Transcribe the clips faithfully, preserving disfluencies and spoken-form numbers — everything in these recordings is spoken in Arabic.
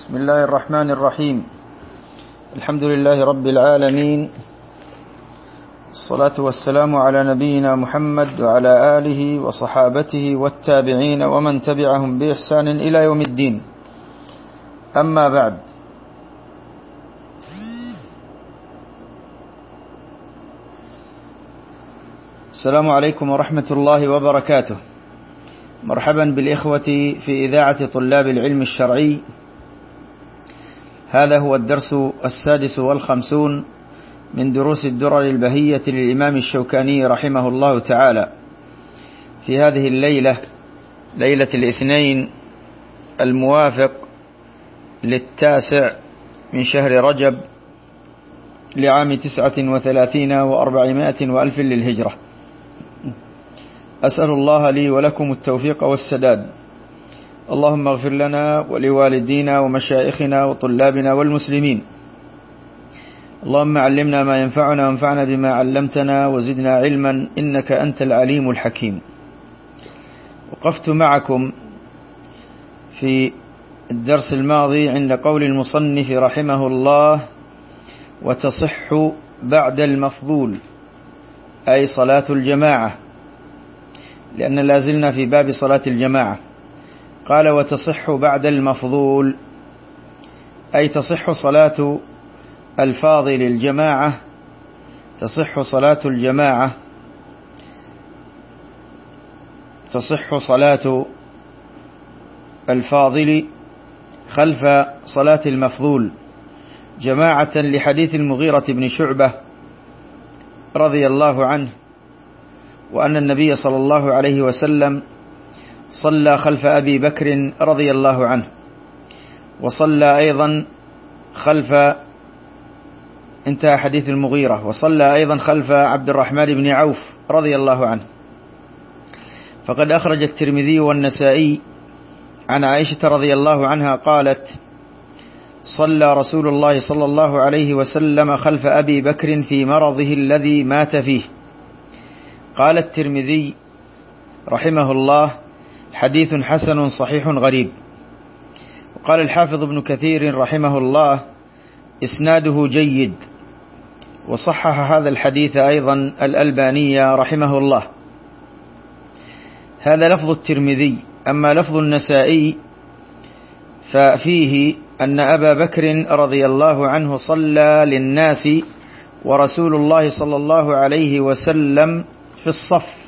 بسم الله الرحمن الرحيم. الحمد لله رب العالمين، الصلاة والسلام على نبينا محمد وعلى آله وصحابته والتابعين ومن تبعهم بإحسان إلى يوم الدين. أما بعد، السلام عليكم ورحمة الله وبركاته. مرحبا بالإخوة في إذاعة طلاب العلم الشرعي. هذا هو الدرس السادس والخمسون من دروس الدرر البهية للإمام الشوكاني رحمه الله تعالى، في هذه الليلة، ليلة الاثنين الموافق للتاسع من شهر رجب لعام تسعة وثلاثين وأربعمائة وألف للهجرة. أسأل الله لي ولكم التوفيق والسداد. اللهم اغفر لنا ولوالدينا ومشايخنا وطلابنا والمسلمين. اللهم علمنا ما ينفعنا وانفعنا بما علمتنا وزدنا علما إنك أنت العليم الحكيم. وقفت معكم في الدرس الماضي عند قول المصنف رحمه الله: وتصح بعد المفضول، أي صلاة الجماعة، لأن لازلنا في باب صلاة الجماعة. قال: وتصح بعد المفضول، أي تصح صلاة الفاضل الجماعة، تصح صلاة الجماعة، تصح صلاة الفاضل خلف صلاة المفضول جماعة، لحديث المغيرة بن شعبة رضي الله عنه، وأن النبي صلى الله عليه وسلم صلى خلف أبي بكر رضي الله عنه، وصلى أيضا خلف انتهى حديث المغيرة، وصلى أيضا خلف عبد الرحمن بن عوف رضي الله عنه. فقد أخرج الترمذي والنسائي عن عائشة رضي الله عنها قالت: صلى رسول الله صلى الله عليه وسلم خلف أبي بكر في مرضه الذي مات فيه. قال الترمذي رحمه الله: حديث حسن صحيح غريب. وقال الحافظ ابن كثير رحمه الله: إسناده جيد. وصحح هذا الحديث أيضا الألباني رحمه الله. هذا لفظ الترمذي. أما لفظ النسائي ففيه أن أبا بكر رضي الله عنه صلى للناس ورسول الله صلى الله عليه وسلم في الصف.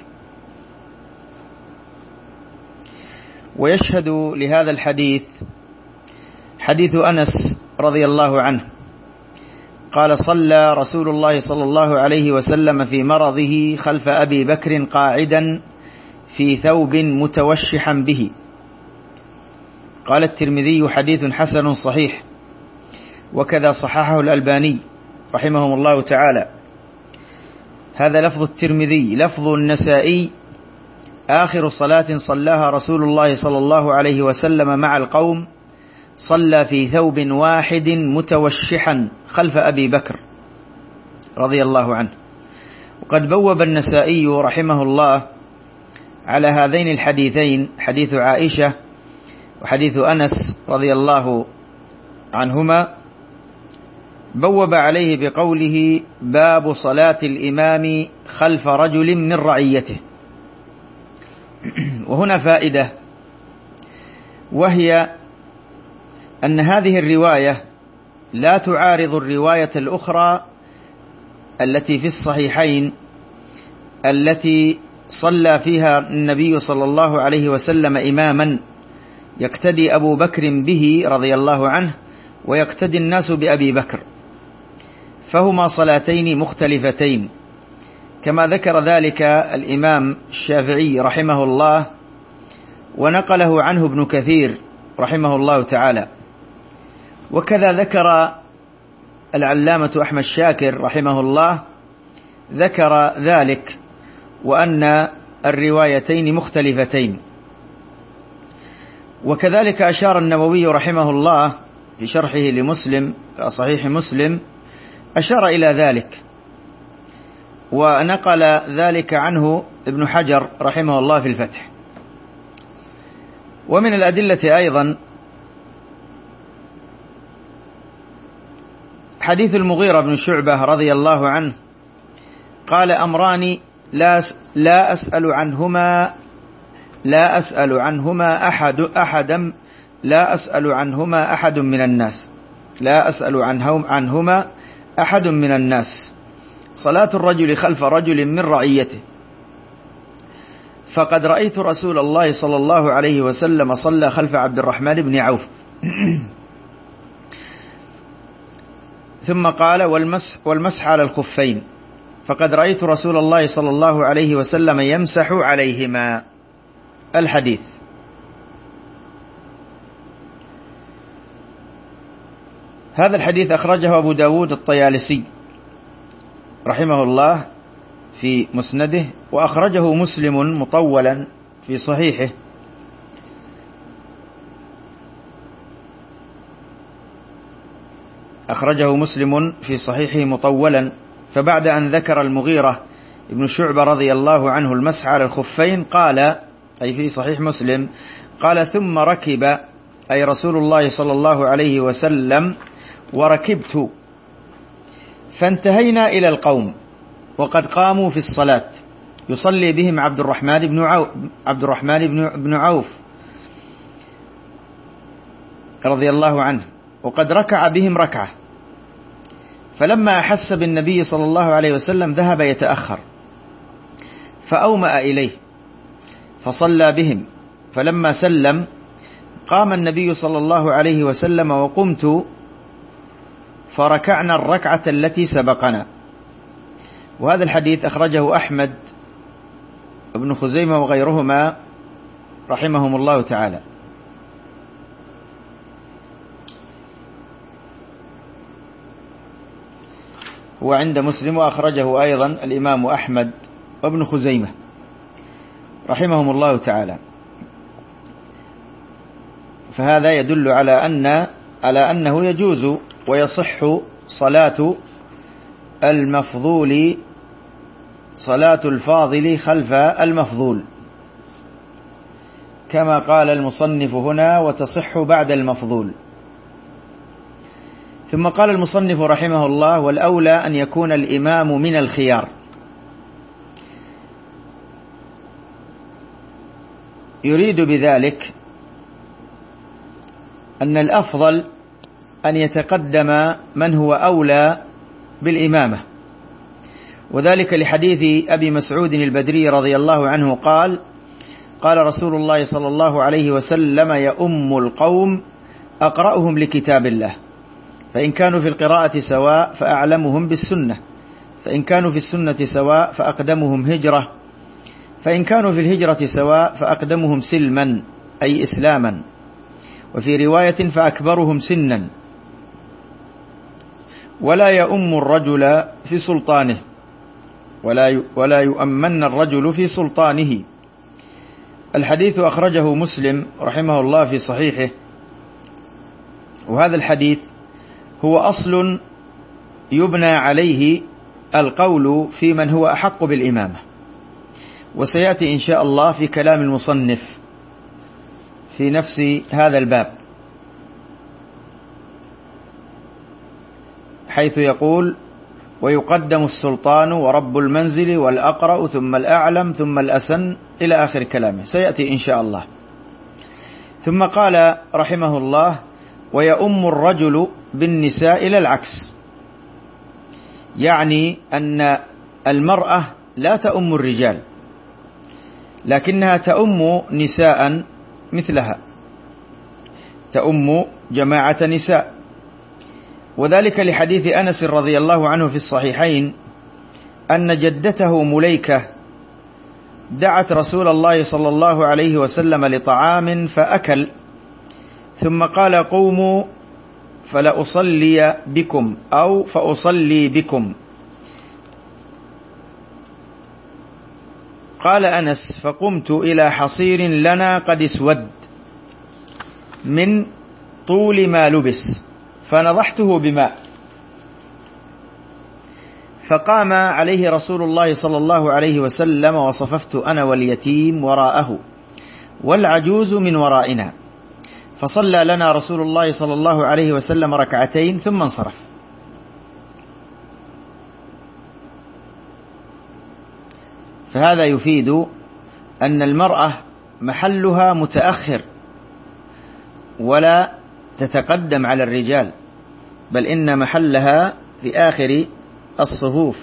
ويشهد لهذا الحديث حديث أنس رضي الله عنه قال: صلى رسول الله صلى الله عليه وسلم في مرضه خلف أبي بكر قاعدا في ثوب متوشحا به. قال الترمذي: حديث حسن صحيح. وكذا صححه الألباني رحمهم الله تعالى. هذا لفظ الترمذي. لفظ النسائي: آخر صلاة صلاها رسول الله صلى الله عليه وسلم مع القوم صلى في ثوب واحد متوشحا خلف أبي بكر رضي الله عنه. وقد بوب النسائي رحمه الله على هذين الحديثين، حديث عائشة وحديث أنس رضي الله عنهما، بوب عليه بقوله: باب صلاة الإمام خلف رجل من رعيته. وهنا فائدة، وهي أن هذه الرواية لا تعارض الرواية الأخرى التي في الصحيحين، التي صلى فيها النبي صلى الله عليه وسلم إماما يقتدي أبو بكر به رضي الله عنه، ويقتدي الناس بأبي بكر، فهما صلاتين مختلفتين، كما ذكر ذلك الإمام الشافعي رحمه الله، ونقله عنه ابن كثير رحمه الله تعالى. وكذا ذكر العلامة أحمد شاكر رحمه الله، ذكر ذلك، وأن الروايتين مختلفتين. وكذلك أشار النووي رحمه الله في شرحه لمسلم، صحيح مسلم، أشار إلى ذلك، ونقل ذلك عنه ابن حجر رحمه الله في الفتح. ومن الأدلة أيضا حديث المغيرة بن شعبة رضي الله عنه قال: أمران لا لا أسأل عنهما لا أسأل عنهما أحد أحدا لا أسأل عنهما أحد من الناس لا أسأل عنهم عنهما أحد من الناس صلاة الرجل خلف رجل من رعيته، فقد رأيت رسول الله صلى الله عليه وسلم صلى خلف عبد الرحمن بن عوف. ثم قال: والمسح, والمسح على الخفين، فقد رأيت رسول الله صلى الله عليه وسلم يمسح عليهما. الحديث. هذا الحديث أخرجه أبو داود الطيالسي رحمه الله في مسنده، وأخرجه مسلم مطولا في صحيحه، أخرجه مسلم في صحيحه مطولا. فبعد أن ذكر المغيرة ابن شعبة رضي الله عنه المسح على الخفين قال، أي في صحيح مسلم، قال: ثم ركب، أي رسول الله صلى الله عليه وسلم، وركبت، فانتهينا إلى القوم وقد قاموا في الصلاة، يصلي بهم عبد الرحمن بن عوف عبد الرحمن بن عوف رضي الله عنه، وقد ركع بهم ركعة، فلما أحس بالنبي صلى الله عليه وسلم ذهب يتأخر، فأومأ إليه فصلى بهم، فلما سلم قام النبي صلى الله عليه وسلم وقمت فركعنا الركعة التي سبقنا. وهذا الحديث أخرجه أحمد ابن خزيمة وغيرهما رحمهم الله تعالى. هو عند مسلم، وأخرجه أيضا الإمام أحمد وابن خزيمة رحمهم الله تعالى. فهذا يدل على أن على أنه يجوز ويصح صلاة المفضول صلاة الفاضل خلف المفضول، كما قال المصنف هنا: وتصح بعد المفضول. ثم قال المصنف رحمه الله: والأولى أن يكون الإمام من الخيار. يريد بذلك أن الأفضل أن يتقدم من هو أولى بالإمامة، وذلك لحديث أبي مسعود البدري رضي الله عنه قال: قال رسول الله صلى الله عليه وسلم: يؤم القوم أقرأهم لكتاب الله، فإن كانوا في القراءة سواء فأعلمهم بالسنة، فإن كانوا في السنة سواء فأقدمهم هجرة، فإن كانوا في الهجرة سواء فأقدمهم سلما، أي إسلاما، وفي رواية فأكبرهم سنا. ولا يؤم الرجل في سلطانه، ولا ولا يؤمن الرجل في سلطانه. الحديث أخرجه مسلم رحمه الله في صحيحه، وهذا الحديث هو أصل يبنى عليه القول في من هو أحق بالإمامة، وسيأتي إن شاء الله في كلام المصنف في نفس هذا الباب، حيث يقول: ويقدم السلطان ورب المنزل والأقرأ ثم الأعلم ثم الأسن، إلى آخر كلامه، سيأتي إن شاء الله. ثم قال رحمه الله: ويؤم الرجل بالنساء إلى العكس، يعني أن المرأة لا تؤم الرجال، لكنها تؤم نساء مثلها، تؤم جماعة نساء، وذلك لحديث أنس رضي الله عنه في الصحيحين أن جدته مليكة دعت رسول الله صلى الله عليه وسلم لطعام فأكل، ثم قال: قوموا فلأصلي بكم أو فأصلي بكم. قال أنس: فقمت إلى حصير لنا قد اسود من طول ما لبس، فنضحته بماء، فقام عليه رسول الله صلى الله عليه وسلم، وصففت أنا واليتيم وراءه والعجوز من ورائنا، فصلى لنا رسول الله صلى الله عليه وسلم ركعتين ثم انصرف. فهذا يفيد أن المرأة محلها متأخر ولا تتقدم على الرجال، بل إن محلها في آخر الصفوف،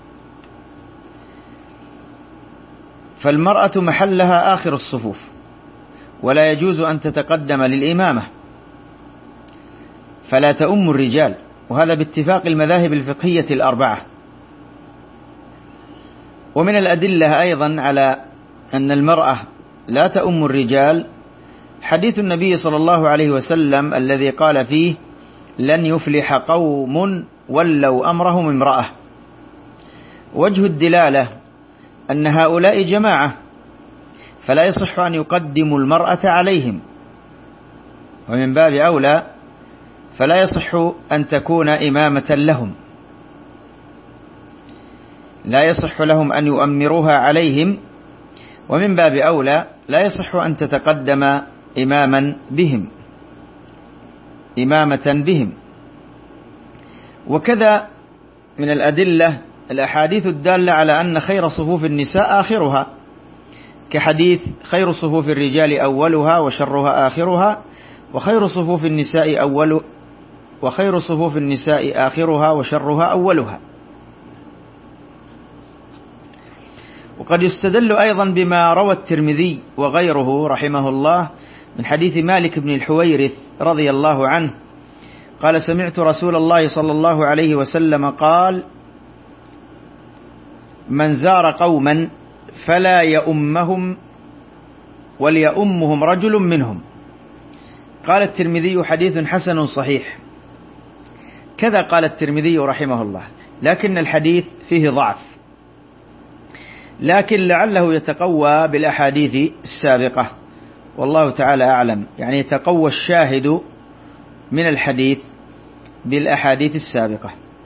فالمرأة محلها آخر الصفوف ولا يجوز أن تتقدم للإمامة، فلا تؤم الرجال، وهذا باتفاق المذاهب الفقهية الأربعة. ومن الأدلة أيضا على أن المرأة لا تؤم الرجال حديث النبي صلى الله عليه وسلم الذي قال فيه: لن يفلح قوم ولوا أمرهم امرأة. وجه الدلالة أن هؤلاء جماعة، فلا يصح أن يقدموا المرأة عليهم، ومن باب أولى فلا يصح أن تكون إمامة لهم، لا يصح لهم أن يؤمروها عليهم، ومن باب أولى لا يصح أن تتقدم إماما بهم إمامة بهم. وكذا من الأدلة الأحاديث الدالة على أن خير صفوف النساء آخرها، كحديث: خير صفوف الرجال أولها وشرها آخرها، وخير صفوف النساء أول وخير صفوف النساء آخرها وشرها أولها. وقد يستدل أيضا بما روى الترمذي وغيره رحمه الله من حديث مالك بن الحويرث رضي الله عنه قال: سمعت رسول الله صلى الله عليه وسلم قال: من زار قوما فلا يؤمهم وليؤمهم رجل منهم. قال الترمذي: حديث حسن صحيح. كذا قال الترمذي رحمه الله، لكن الحديث فيه ضعف، لكن لعله يتقوى بالأحاديث السابقة، والله تعالى أعلم، يعني يتقوى الشاهد من الحديث بالأحاديث السابقة.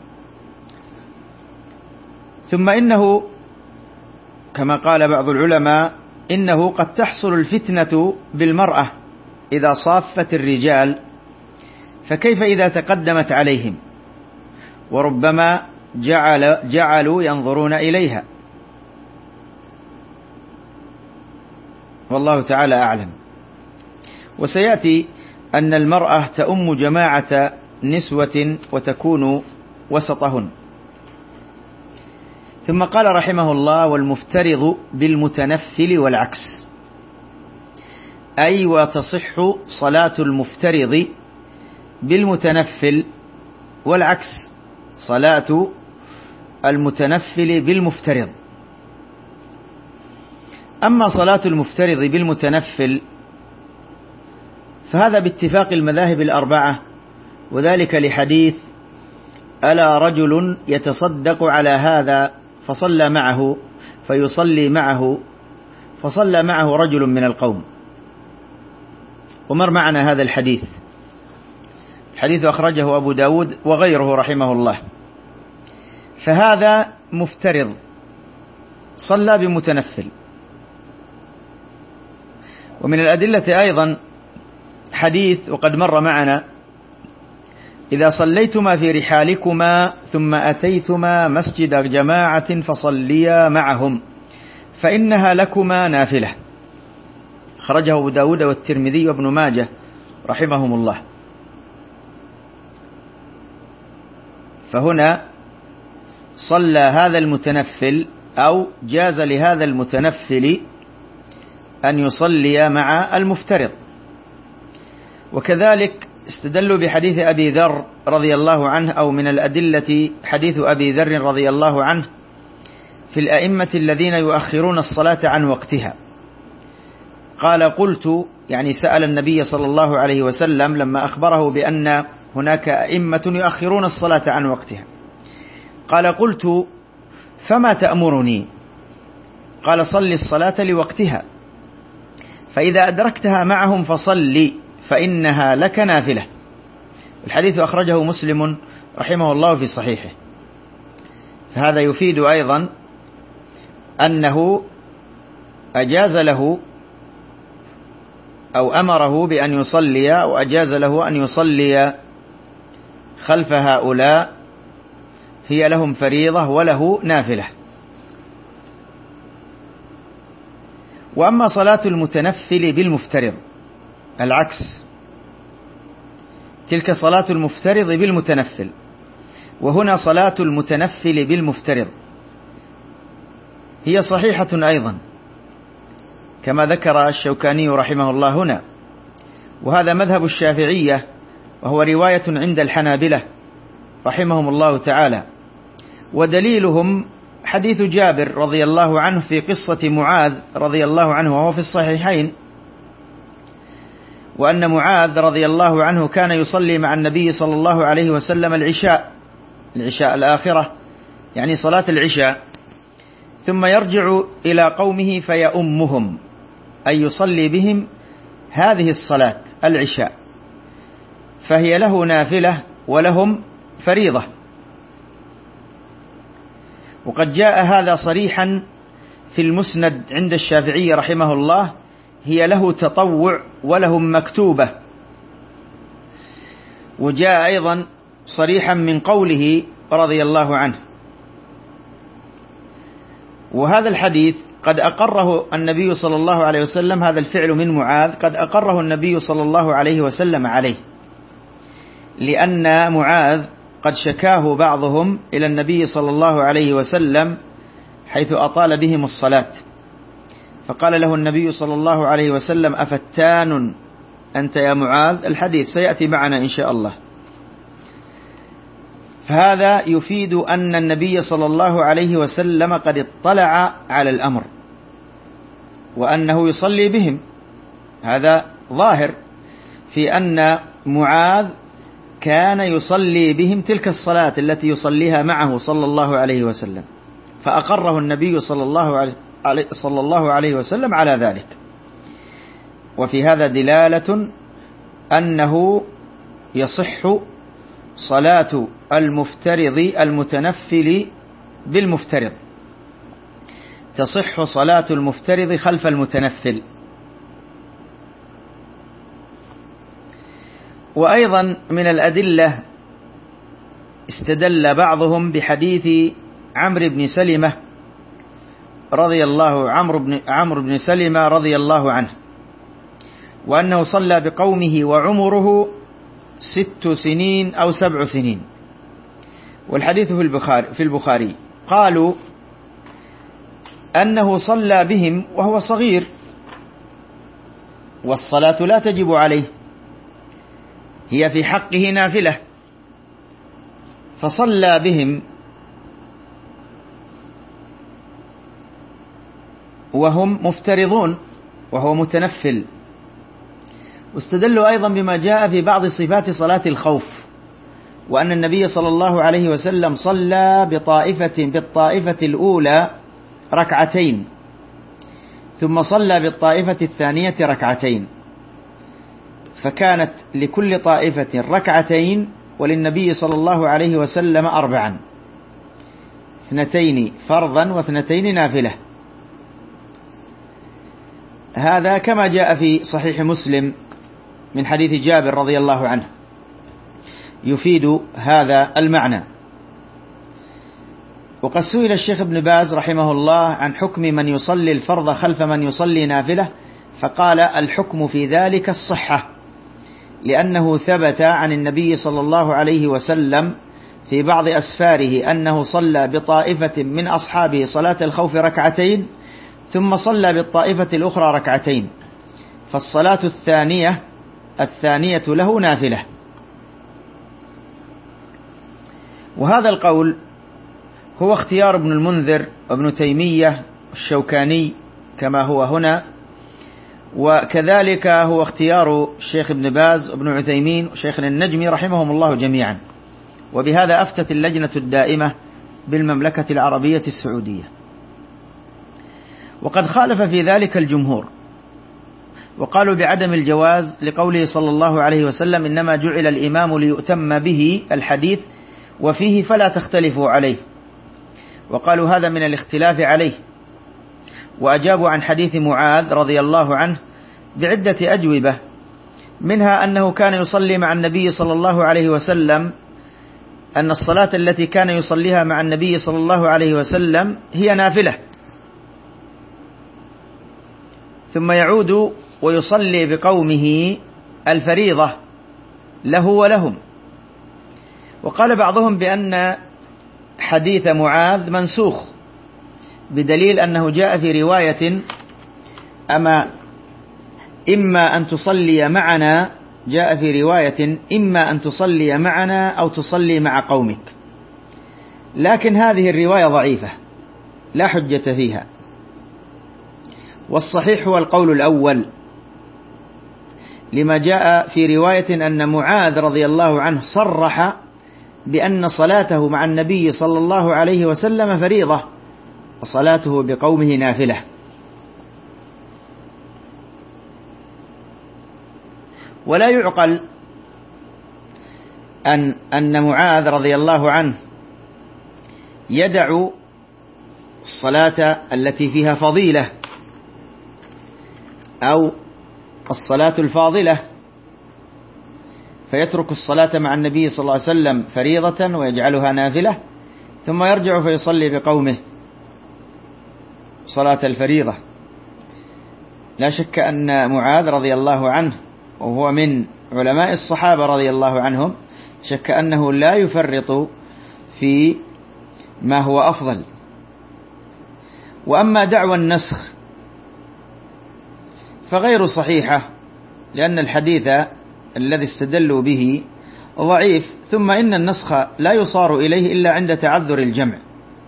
ثم إنه كما قال بعض العلماء: إنه قد تحصل الفتنة بالمرأة إذا صافت الرجال، فكيف إذا تقدمت عليهم؟ وربما جعل جعلوا ينظرون إليها، والله تعالى أعلم. وسيأتي أن المرأة تؤم جماعة نسوة وتكون وسطهن. ثم قال رحمه الله: والمفترض بالمتنفل والعكس، أي وتصح صلاة المفترض بالمتنفل، والعكس صلاة المتنفل بالمفترض. أما صلاة المفترض بالمتنفل فهذا باتفاق المذاهب الأربعة، وذلك لحديث: ألا رجل يتصدق على هذا فصلى معه فيصلي معه فصلى معه رجل من القوم. ومر معنا هذا الحديث، الحديث أخرجه أبو داود وغيره رحمه الله. فهذا مفترض صلى بمتنفل. ومن الأدلة أيضا حديث وقد مر معنا: إذا صليتما في رحالكما ثم أتيتما مسجد جماعة فصليا معهم فإنها لكما نافلة. خرجه أبو داود والترمذي وابن ماجه رحمهم الله. فهنا صلى هذا المتنفل، أو جاز لهذا المتنفل أن يصلي مع المفترض. وكذلك استدلوا بحديث أبي ذر رضي الله عنه، أو من الأدلة حديث أبي ذر رضي الله عنه في الأئمة الذين يؤخرون الصلاة عن وقتها. قال: قلت، يعني سأل النبي صلى الله عليه وسلم لما أخبره بأن هناك أئمة يؤخرون الصلاة عن وقتها، قال: قلت: فما تأمرني؟ قال: صل الصلاة لوقتها، فإذا أدركتها معهم فصلي فإنها لك نافلة. الحديث أخرجه مسلم رحمه الله في صحيحه. فهذا يفيد أيضا أنه أجاز له أو أمره بأن يصلي، أو أجاز له أن يصلي خلف هؤلاء، هي لهم فريضة وله نافلة. وأما صلاة المتنفل بالمفترض العكس، تلك صلاة المفترض بالمتنفل، وهنا صلاة المتنفل بالمفترض هي صحيحة أيضا كما ذكر الشوكاني رحمه الله هنا، وهذا مذهب الشافعية، وهو رواية عند الحنابلة رحمهم الله تعالى. ودليلهم حديث جابر رضي الله عنه في قصة معاذ رضي الله عنه، وهو في الصحيحين، وأن معاذ رضي الله عنه كان يصلي مع النبي صلى الله عليه وسلم العشاء العشاء الآخرة، يعني صلاة العشاء، ثم يرجع إلى قومه فيؤمهم، أي يصلي بهم هذه الصلاة العشاء، فهي له نافلة ولهم فريضة. وقد جاء هذا صريحا في المسند عند الشافعي رحمه الله، هي له تطوع ولهم مكتوبة. وجاء أيضا صريحا من قوله رضي الله عنه. وهذا الحديث قد أقره النبي صلى الله عليه وسلم، هذا الفعل من معاذ قد أقره النبي صلى الله عليه وسلم عليه، لأن معاذ قد شكاه بعضهم إلى النبي صلى الله عليه وسلم حيث أطال بهم الصلاة، فقال له النبي صلى الله عليه وسلم: أفتان أنت يا معاذ؟ الحديث سيأتي معنا إن شاء الله. فهذا يفيد أن النبي صلى الله عليه وسلم قد اطلع على الأمر، وأنه يصلي بهم. هذا ظاهر في أن معاذ كان يصلي بهم تلك الصلاة التي يصليها معه صلى الله عليه وسلم، فأقره النبي صلى الله عليه صلى الله عليه وسلم على ذلك. وفي هذا دلالة أنه يصح صلاة المفترض المتنفل بالمفترض، تصح صلاة المفترض خلف المتنفل. وأيضا من الأدلة استدل بعضهم بحديث عمرو بن سلمة رضي الله عمرو بن عمرو بن سلمة رضي الله عنه، وأنه صلى بقومه وعمره ست سنين أو سبع سنين، والحديث في البخاري في البخاري قالوا أنه صلى بهم وهو صغير، والصلاة لا تجب عليه، هي في حقه نافلة، فصلى بهم وهم مفترضون وهو متنفل. واستدلوا أيضا بما جاء في بعض صفات صلاة الخوف، وأن النبي صلى الله عليه وسلم صلى بطائفة بالطائفة الأولى ركعتين، ثم صلى بالطائفة الثانية ركعتين، فكانت لكل طائفة ركعتين، وللنبي صلى الله عليه وسلم أربعا، اثنتين فرضا واثنتين نافلة. هذا كما جاء في صحيح مسلم من حديث جابر رضي الله عنه، يفيد هذا المعنى. وقد سئل الشيخ ابن باز رحمه الله عن حكم من يصلي الفرض خلف من يصلي نافلة، فقال: الحكم في ذلك الصحة، لأنه ثبت عن النبي صلى الله عليه وسلم في بعض أسفاره أنه صلى بطائفة من أصحابه صلاة الخوف ركعتين، ثم صلى بالطائفة الأخرى ركعتين، فالصلاة الثانية الثانية له نافلة. وهذا القول هو اختيار ابن المنذر وابن تيمية الشوكاني كما هو هنا، وكذلك هو اختيار الشيخ ابن باز وابن عثيمين وشيخنا النجمي رحمهم الله جميعا. وبهذا أفتت اللجنة الدائمة بالمملكة العربية السعودية. وقد خالف في ذلك الجمهور، وقالوا بعدم الجواز لقوله صلى الله عليه وسلم: إنما جعل الإمام ليؤتم به، الحديث وفيه فلا تختلفوا عليه. وقالوا هذا من الاختلاف عليه، وأجابوا عن حديث معاذ رضي الله عنه بعدة أجوبة، منها أنه كان يصلي مع النبي صلى الله عليه وسلم، أن الصلاة التي كان يصليها مع النبي صلى الله عليه وسلم هي نافلة، ثم يعود ويصلي بقومه الفريضة له ولهم. وقال بعضهم بأن حديث معاذ منسوخ بدليل أنه جاء في رواية أما إما أن تصلي معنا، جاء في رواية إما أن تصلي معنا أو تصلي مع قومك، لكن هذه الرواية ضعيفة لا حجة فيها، والصحيح هو القول الأول لما جاء في رواية أن معاذ رضي الله عنه صرح بأن صلاته مع النبي صلى الله عليه وسلم فريضة وصلاته بقومه نافلة. ولا يعقل أن أن معاذ رضي الله عنه يدع الصلاة التي فيها فضيلة أو الصلاة الفاضلة فيترك الصلاة مع النبي صلى الله عليه وسلم فريضة ويجعلها نافلة، ثم يرجع فيصلي بقومه صلاة الفريضة. لا شك أن معاذ رضي الله عنه وهو من علماء الصحابة رضي الله عنهم شك أنه لا يفرط في ما هو أفضل. وأما دعوى النسخ فغير صحيحة، لأن الحديث الذي استدلوا به ضعيف، ثم إن النسخ لا يصار إليه إلا عند تعذر الجمع.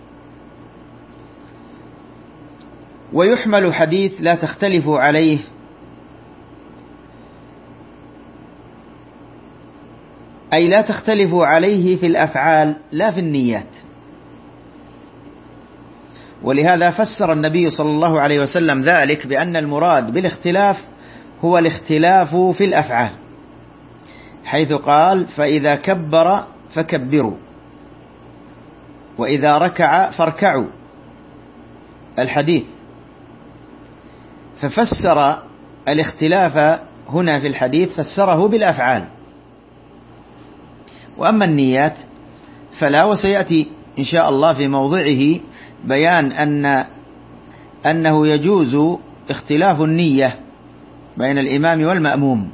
ويحمل حديث لا تختلف عليه أي لا تختلف عليه في الأفعال لا في النيات. ولهذا فسر النبي صلى الله عليه وسلم ذلك بأن المراد بالاختلاف هو الاختلاف في الأفعال، حيث قال فإذا كبر فكبروا وإذا ركع فاركعوا الحديث، ففسر الاختلاف هنا في الحديث فسره بالأفعال. وأما النيات فلا، وسيأتي إن شاء الله في موضعه بيان أن أنه يجوز اختلاف النية بين الإمام والمأموم.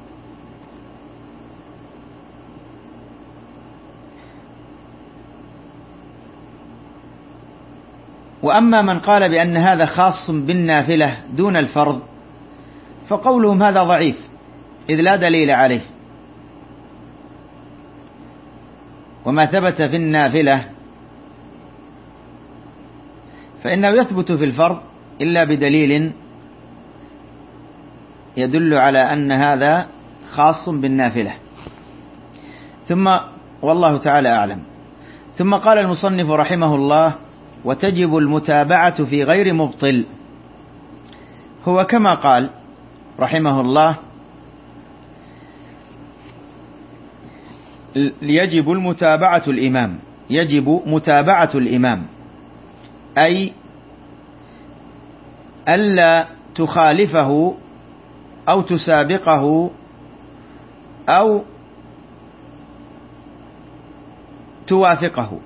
وأما من قال بأن هذا خاص بالنافلة دون الفرض فقولهم هذا ضعيف إذ لا دليل عليه، وما ثبت في النافلة فإنه يثبت في الفرض إلا بدليل يدل على أن هذا خاص بالنافلة. ثم والله تعالى أعلم. ثم قال المصنف رحمه الله وتجب المتابعة في غير مبطل. هو كما قال رحمه الله يجب المتابعة الإمام، يجب متابعة الإمام أي ألا تخالفه أو تسابقه أو توافقه،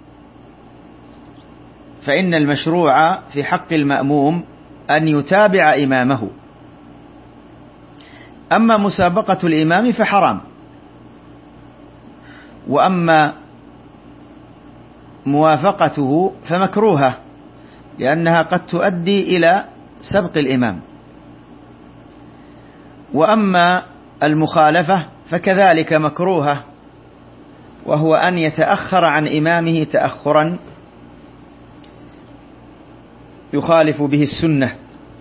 فإن المشروع في حق المأموم أن يتابع إمامه. أما مسابقة الإمام فحرام، وأما موافقته فمكروهة لأنها قد تؤدي إلى سبق الإمام. وأما المخالفة فكذلك مكروهة، وهو أن يتأخر عن إمامه تأخرا يخالف به السنة.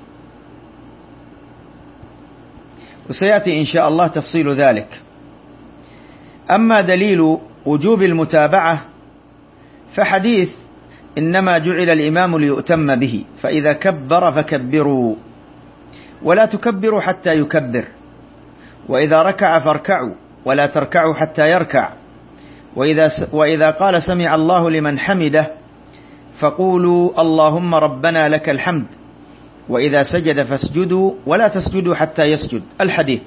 وسيأتي إن شاء الله تفصيل ذلك. أما دليل وجوب المتابعة فحديث إنما جعل الإمام ليؤتم به، فإذا كبر فكبروا ولا تكبروا حتى يكبر، وإذا ركع فاركعوا ولا تركعوا حتى يركع، وإذا, وإذا قال سمع الله لمن حمده فقولوا اللهم ربنا لك الحمد، وإذا سجد فاسجدوا ولا تسجدوا حتى يسجد. الحديث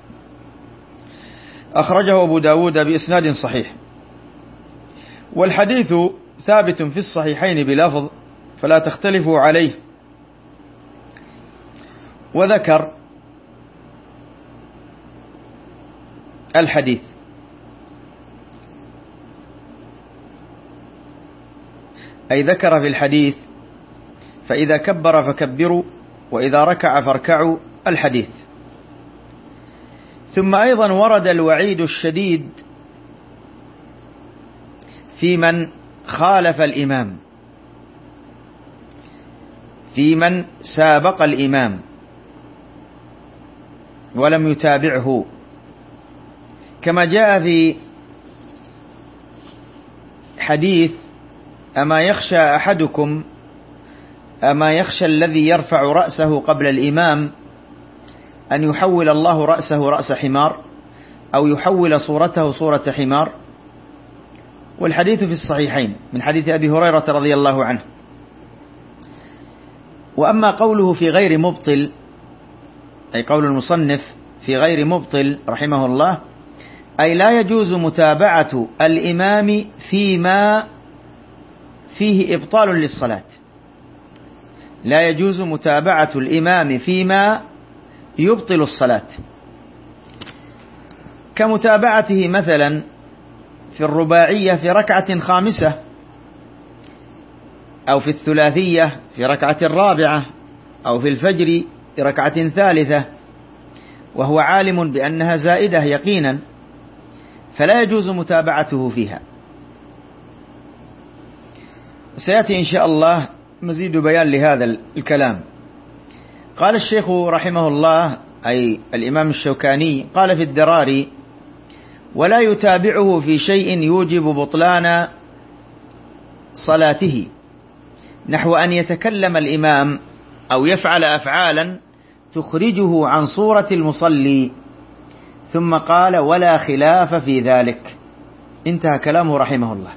أخرجه أبو داود بإسناد صحيح، والحديث ثابت في الصحيحين بلفظ فلا تختلفوا عليه، وذكر الحديث. أي ذكر في الحديث فإذا كبر فكبروا وإذا ركع فاركعوا الحديث. ثم أيضا ورد الوعيد الشديد في من خالف الإمام، في من سابق الإمام ولم يتابعه، كما جاء في حديث أما يخشى أحدكم أما يخشى الذي يرفع رأسه قبل الإمام أن يحول الله رأسه رأس حمار أو يحول صورته صورة حمار. والحديث في الصحيحين من حديث أبي هريرة رضي الله عنه. وأما قوله في غير مبطل، أي قول المصنف في غير مبطل رحمه الله، أي لا يجوز متابعة الإمام فيما فيه إبطال للصلاة، لا يجوز متابعة الإمام فيما يبطل الصلاة، كمتابعته مثلا في الرباعية في ركعة خامسة، أو في الثلاثية في ركعة الرابعة، أو في الفجر في ركعة ثالثة وهو عالم بأنها زائدة يقينا، فلا يجوز متابعته فيها. سيأتي إن شاء الله مزيد بيان لهذا الكلام. قال الشيخ رحمه الله أي الإمام الشوكاني قال في الدراري: ولا يتابعه في شيء يوجب بطلان صلاته، نحو أن يتكلم الإمام أو يفعل أفعالا تخرجه عن صورة المصلي، ثم قال: ولا خلاف في ذلك. انتهى كلامه رحمه الله.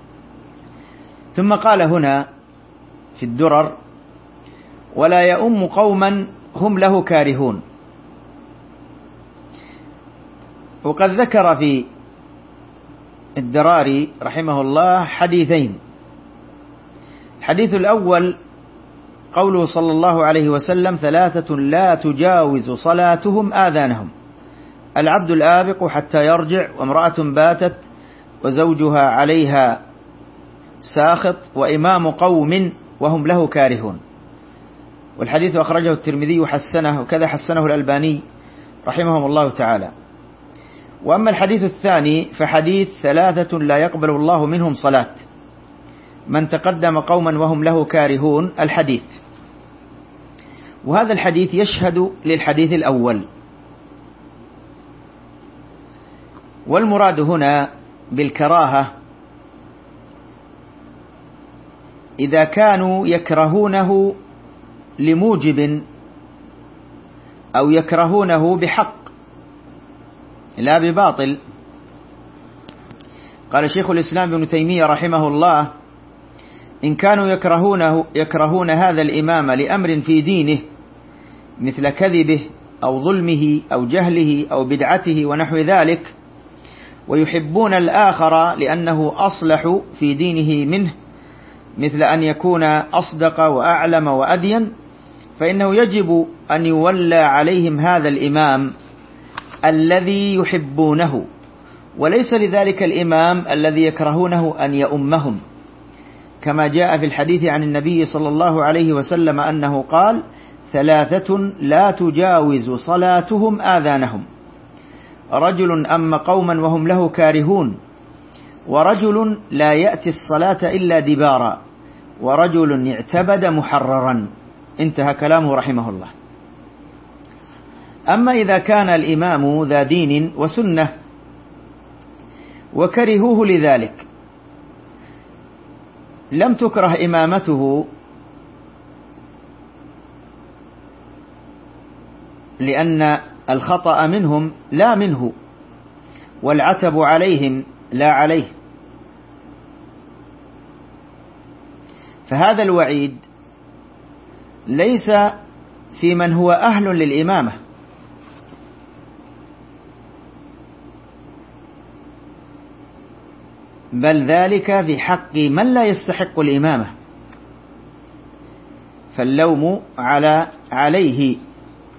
ثم قال هنا في الدرر: ولا يؤم قوما هم له كارهون. وقد ذكر في الدراري رحمه الله حديثين. الحديث الأول قوله صلى الله عليه وسلم: ثلاثة لا تجاوز صلاتهم آذانهم: العبد الآبق حتى يرجع، وامرأة باتت وزوجها عليها ساخط، وإمام قوم وهم له كارهون. والحديث أخرجه الترمذي وحسنه، وكذا حسنه الألباني رحمهم الله تعالى. وأما الحديث الثاني فحديث: ثلاثة لا يقبل الله منهم صلاة: من تقدم قوما وهم له كارهون الحديث. وهذا الحديث يشهد للحديث الأول. والمراد هنا بالكراهة إذا كانوا يكرهونه لموجب أو يكرهونه بحق لا بباطل. قال شيخ الإسلام ابن تيمية رحمه الله: إن كانوا يكرهونه يكرهون هذا الإمام لأمر في دينه مثل كذبه أو ظلمه أو جهله أو بدعته ونحو ذلك، ويحبون الآخر لأنه أصلح في دينه منه، مثل أن يكون أصدق وأعلم وأدين، فإنه يجب أن يولى عليهم هذا الإمام الذي يحبونه، وليس لذلك الإمام الذي يكرهونه أن يؤمهم، كما جاء في الحديث عن النبي صلى الله عليه وسلم أنه قال: ثلاثة لا تجاوز صلاتهم آذانهم: رجل أم قوما وهم له كارهون، ورجل لا يأتي الصلاة إلا دبارا، ورجل اعتبد محررا. انتهى كلامه رحمه الله. أما إذا كان الإمام ذا دين وسنة وكرهوه لذلك، لم تكره إمامته لأن الخطأ منهم لا منه، والعتب عليهم لا عليه، فهذا الوعيد ليس في من هو أهل للإمامة، بل ذلك في حق من لا يستحق الإمامة، فاللوم على عليه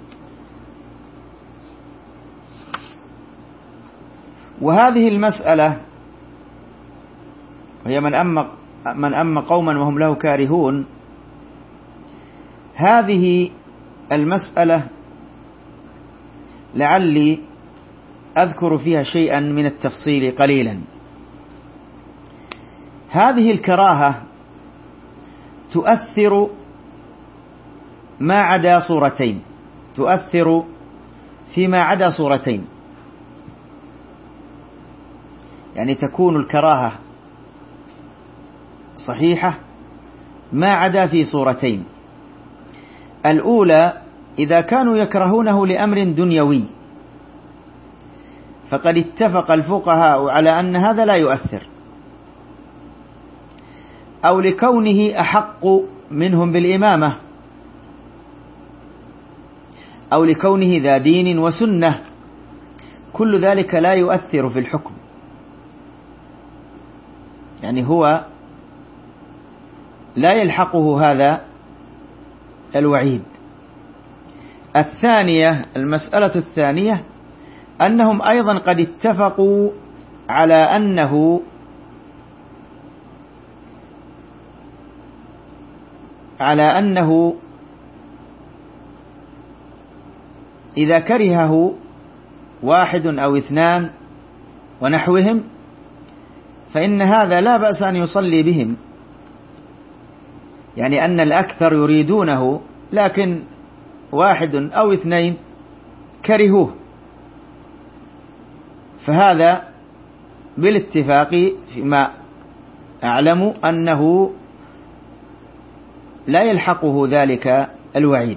وهذه المسألة وهي من أما من أما قوما وهم له كارهون، هذه المسألة لعلي أذكر فيها شيئا من التفصيل قليلا. هذه الكراهة تؤثر ما عدا صورتين، تؤثر فيما عدا صورتين، يعني تكون الكراهة صحيحة ما عدا في صورتين. الأولى إذا كانوا يكرهونه لأمر دنيوي، فقد اتفق الفقهاء على أن هذا لا يؤثر، أو لكونه أحق منهم بالإمامة، أو لكونه ذا دين وسنة، كل ذلك لا يؤثر في الحكم، يعني هو لا يلحقه هذا الوعيد. الثانية، المسألة الثانية أنهم أيضا قد اتفقوا على أنه على أنه إذا كرهه واحد أو اثنان ونحوهم فإن هذا لا بأس أن يصلي بهم، يعني أن الأكثر يريدونه لكن واحد أو اثنين كرهوه، فهذا بالاتفاق فيما أعلم أنه لا يلحقه ذلك الوعيد،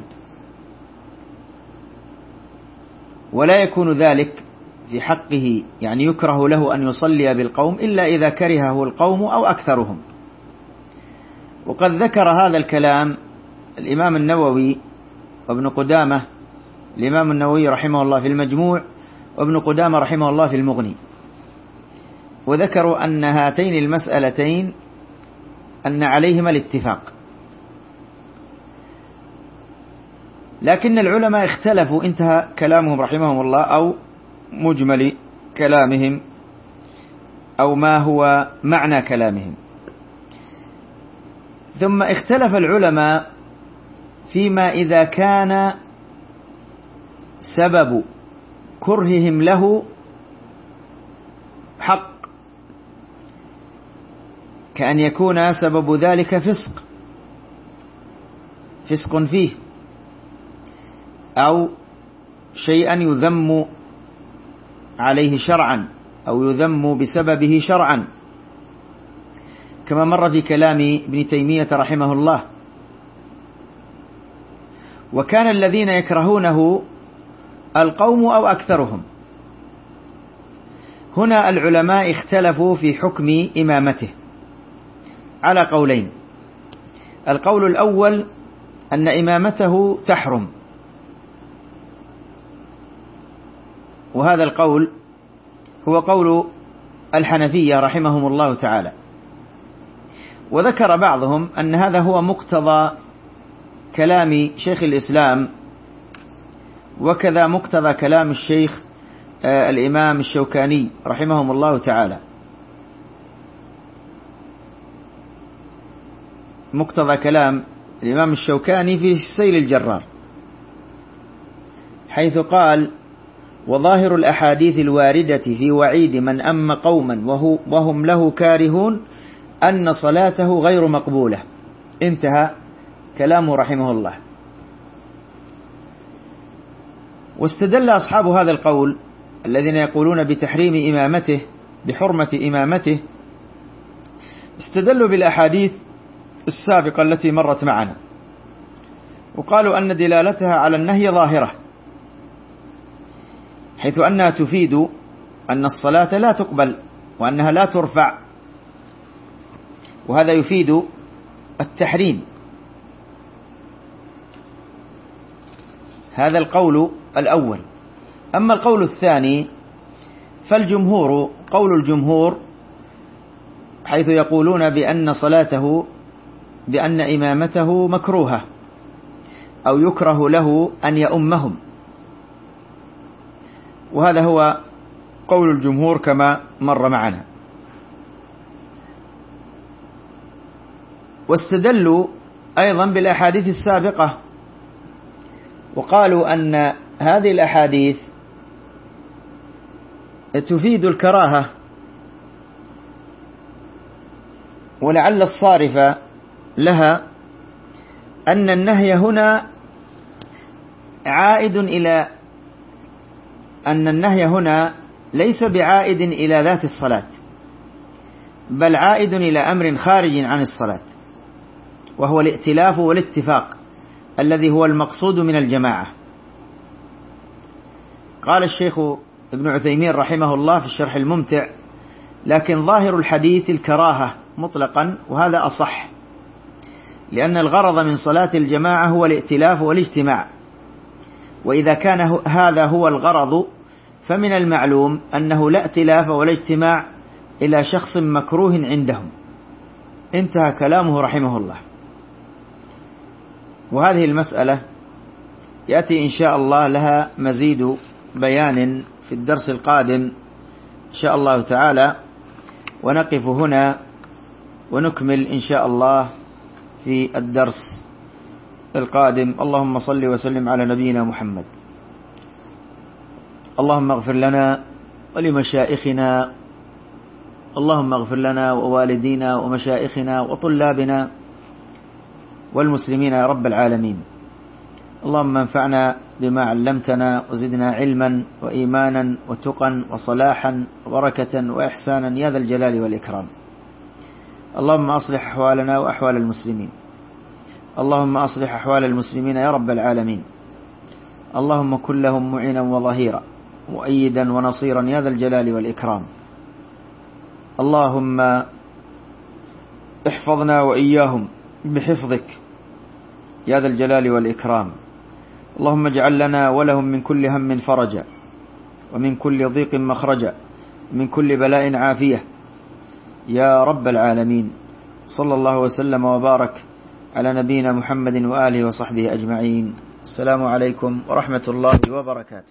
ولا يكون ذلك في حقه، يعني يكره له أن يصلي بالقوم إلا إذا كرهه القوم أو أكثرهم. وقد ذكر هذا الكلام الإمام النووي وابن قدامة، الإمام النووي رحمه الله في المجموع، وابن قدامة رحمه الله في المغني، وذكروا أن هاتين المسألتين أن عليهما الاتفاق، لكن العلماء اختلفوا، انتهى كلامهم رحمهم الله، أو مجمل كلامهم، أو ما هو معنى كلامهم. ثم اختلف العلماء فيما إذا كان سبب كرههم له حق، كأن يكون سبب ذلك فسق فسق فيه، أو شيئا يذم عليه شرعا، أو يذم بسببه شرعا، كما مر في كلام ابن تيمية رحمه الله. وكان الذين يكرهونه القوم أو أكثرهم. هنا العلماء اختلفوا في حكم إمامته على قولين. القول الأول أن إمامته تحرم، وهذا القول هو قول الحنفية رحمهم الله تعالى. وذكر بعضهم أن هذا هو مقتضى كلام شيخ الإسلام، وكذا مقتضى كلام الشيخ آه الإمام الشوكاني رحمهم الله تعالى، مقتضى كلام الإمام الشوكاني في السيل الجرار، حيث قال: وظاهر الأحاديث الواردة في وعيد من أم قوما وهو وهم له كارهون أن صلاته غير مقبولة. انتهى كلامه رحمه الله. واستدل أصحاب هذا القول الذين يقولون بتحريم إمامته بحرمة إمامته، استدلوا بالأحاديث السابقة التي مرت معنا، وقالوا أن دلالتها على النهي ظاهرة، حيث أنها تفيد أن الصلاة لا تقبل وأنها لا ترفع، وهذا يفيد التحريم. هذا القول الأول. أما القول الثاني فالجمهور، قول الجمهور حيث يقولون بأن صلاته بأن إمامته مكروهة، أو يكره له أن يؤمهم، وهذا هو قول الجمهور كما مر معنا. واستدلوا أيضا بالأحاديث السابقة وقالوا أن هذه الأحاديث تفيد الكراهة، ولعل الصارف لها أن النهي هنا عائد إلى أن النهي هنا ليس بعائد إلى ذات الصلاة، بل عائد إلى أمر خارج عن الصلاة، وهو الائتلاف والاتفاق الذي هو المقصود من الجماعة. قال الشيخ ابن عثيمين رحمه الله في الشرح الممتع: لكن ظاهر الحديث الكراهة مطلقا، وهذا أصح، لأن الغرض من صلاة الجماعة هو الائتلاف والاجتماع، وإذا كان هذا هو الغرض فمن المعلوم أنه لا ائتلاف ولا اجتماع إلى شخص مكروه عندهم. انتهى كلامه رحمه الله. وهذه المسألة يأتي إن شاء الله لها مزيد بيان في الدرس القادم إن شاء الله تعالى، ونقف هنا ونكمل إن شاء الله في الدرس القادم. اللهم صل وسلم على نبينا محمد. اللهم اغفر لنا ولمشائخنا، اللهم اغفر لنا ووالدينا ومشائخنا وطلابنا والمسلمين يا رب العالمين. اللهم انفعنا بما علمتنا وزدنا علما وإيمانا وتقا وصلاحا وبركة وإحسانا يا ذا الجلال والإكرام. اللهم أصلح أحوالنا وأحوال المسلمين، اللهم أصلح أحوال المسلمين يا رب العالمين. اللهم كن لهم معينا وظهيرا مؤيدا ونصيرا يا ذا الجلال والإكرام. اللهم احفظنا وإياهم بحفظك يا ذا الجلال والإكرام. اللهم اجعل لنا ولهم من كل هم فرجا، ومن كل ضيق مخرجا، من كل بلاء عافية يا رب العالمين. صلى الله وسلم وبارك على نبينا محمد وآله وصحبه أجمعين. السلام عليكم ورحمة الله وبركاته.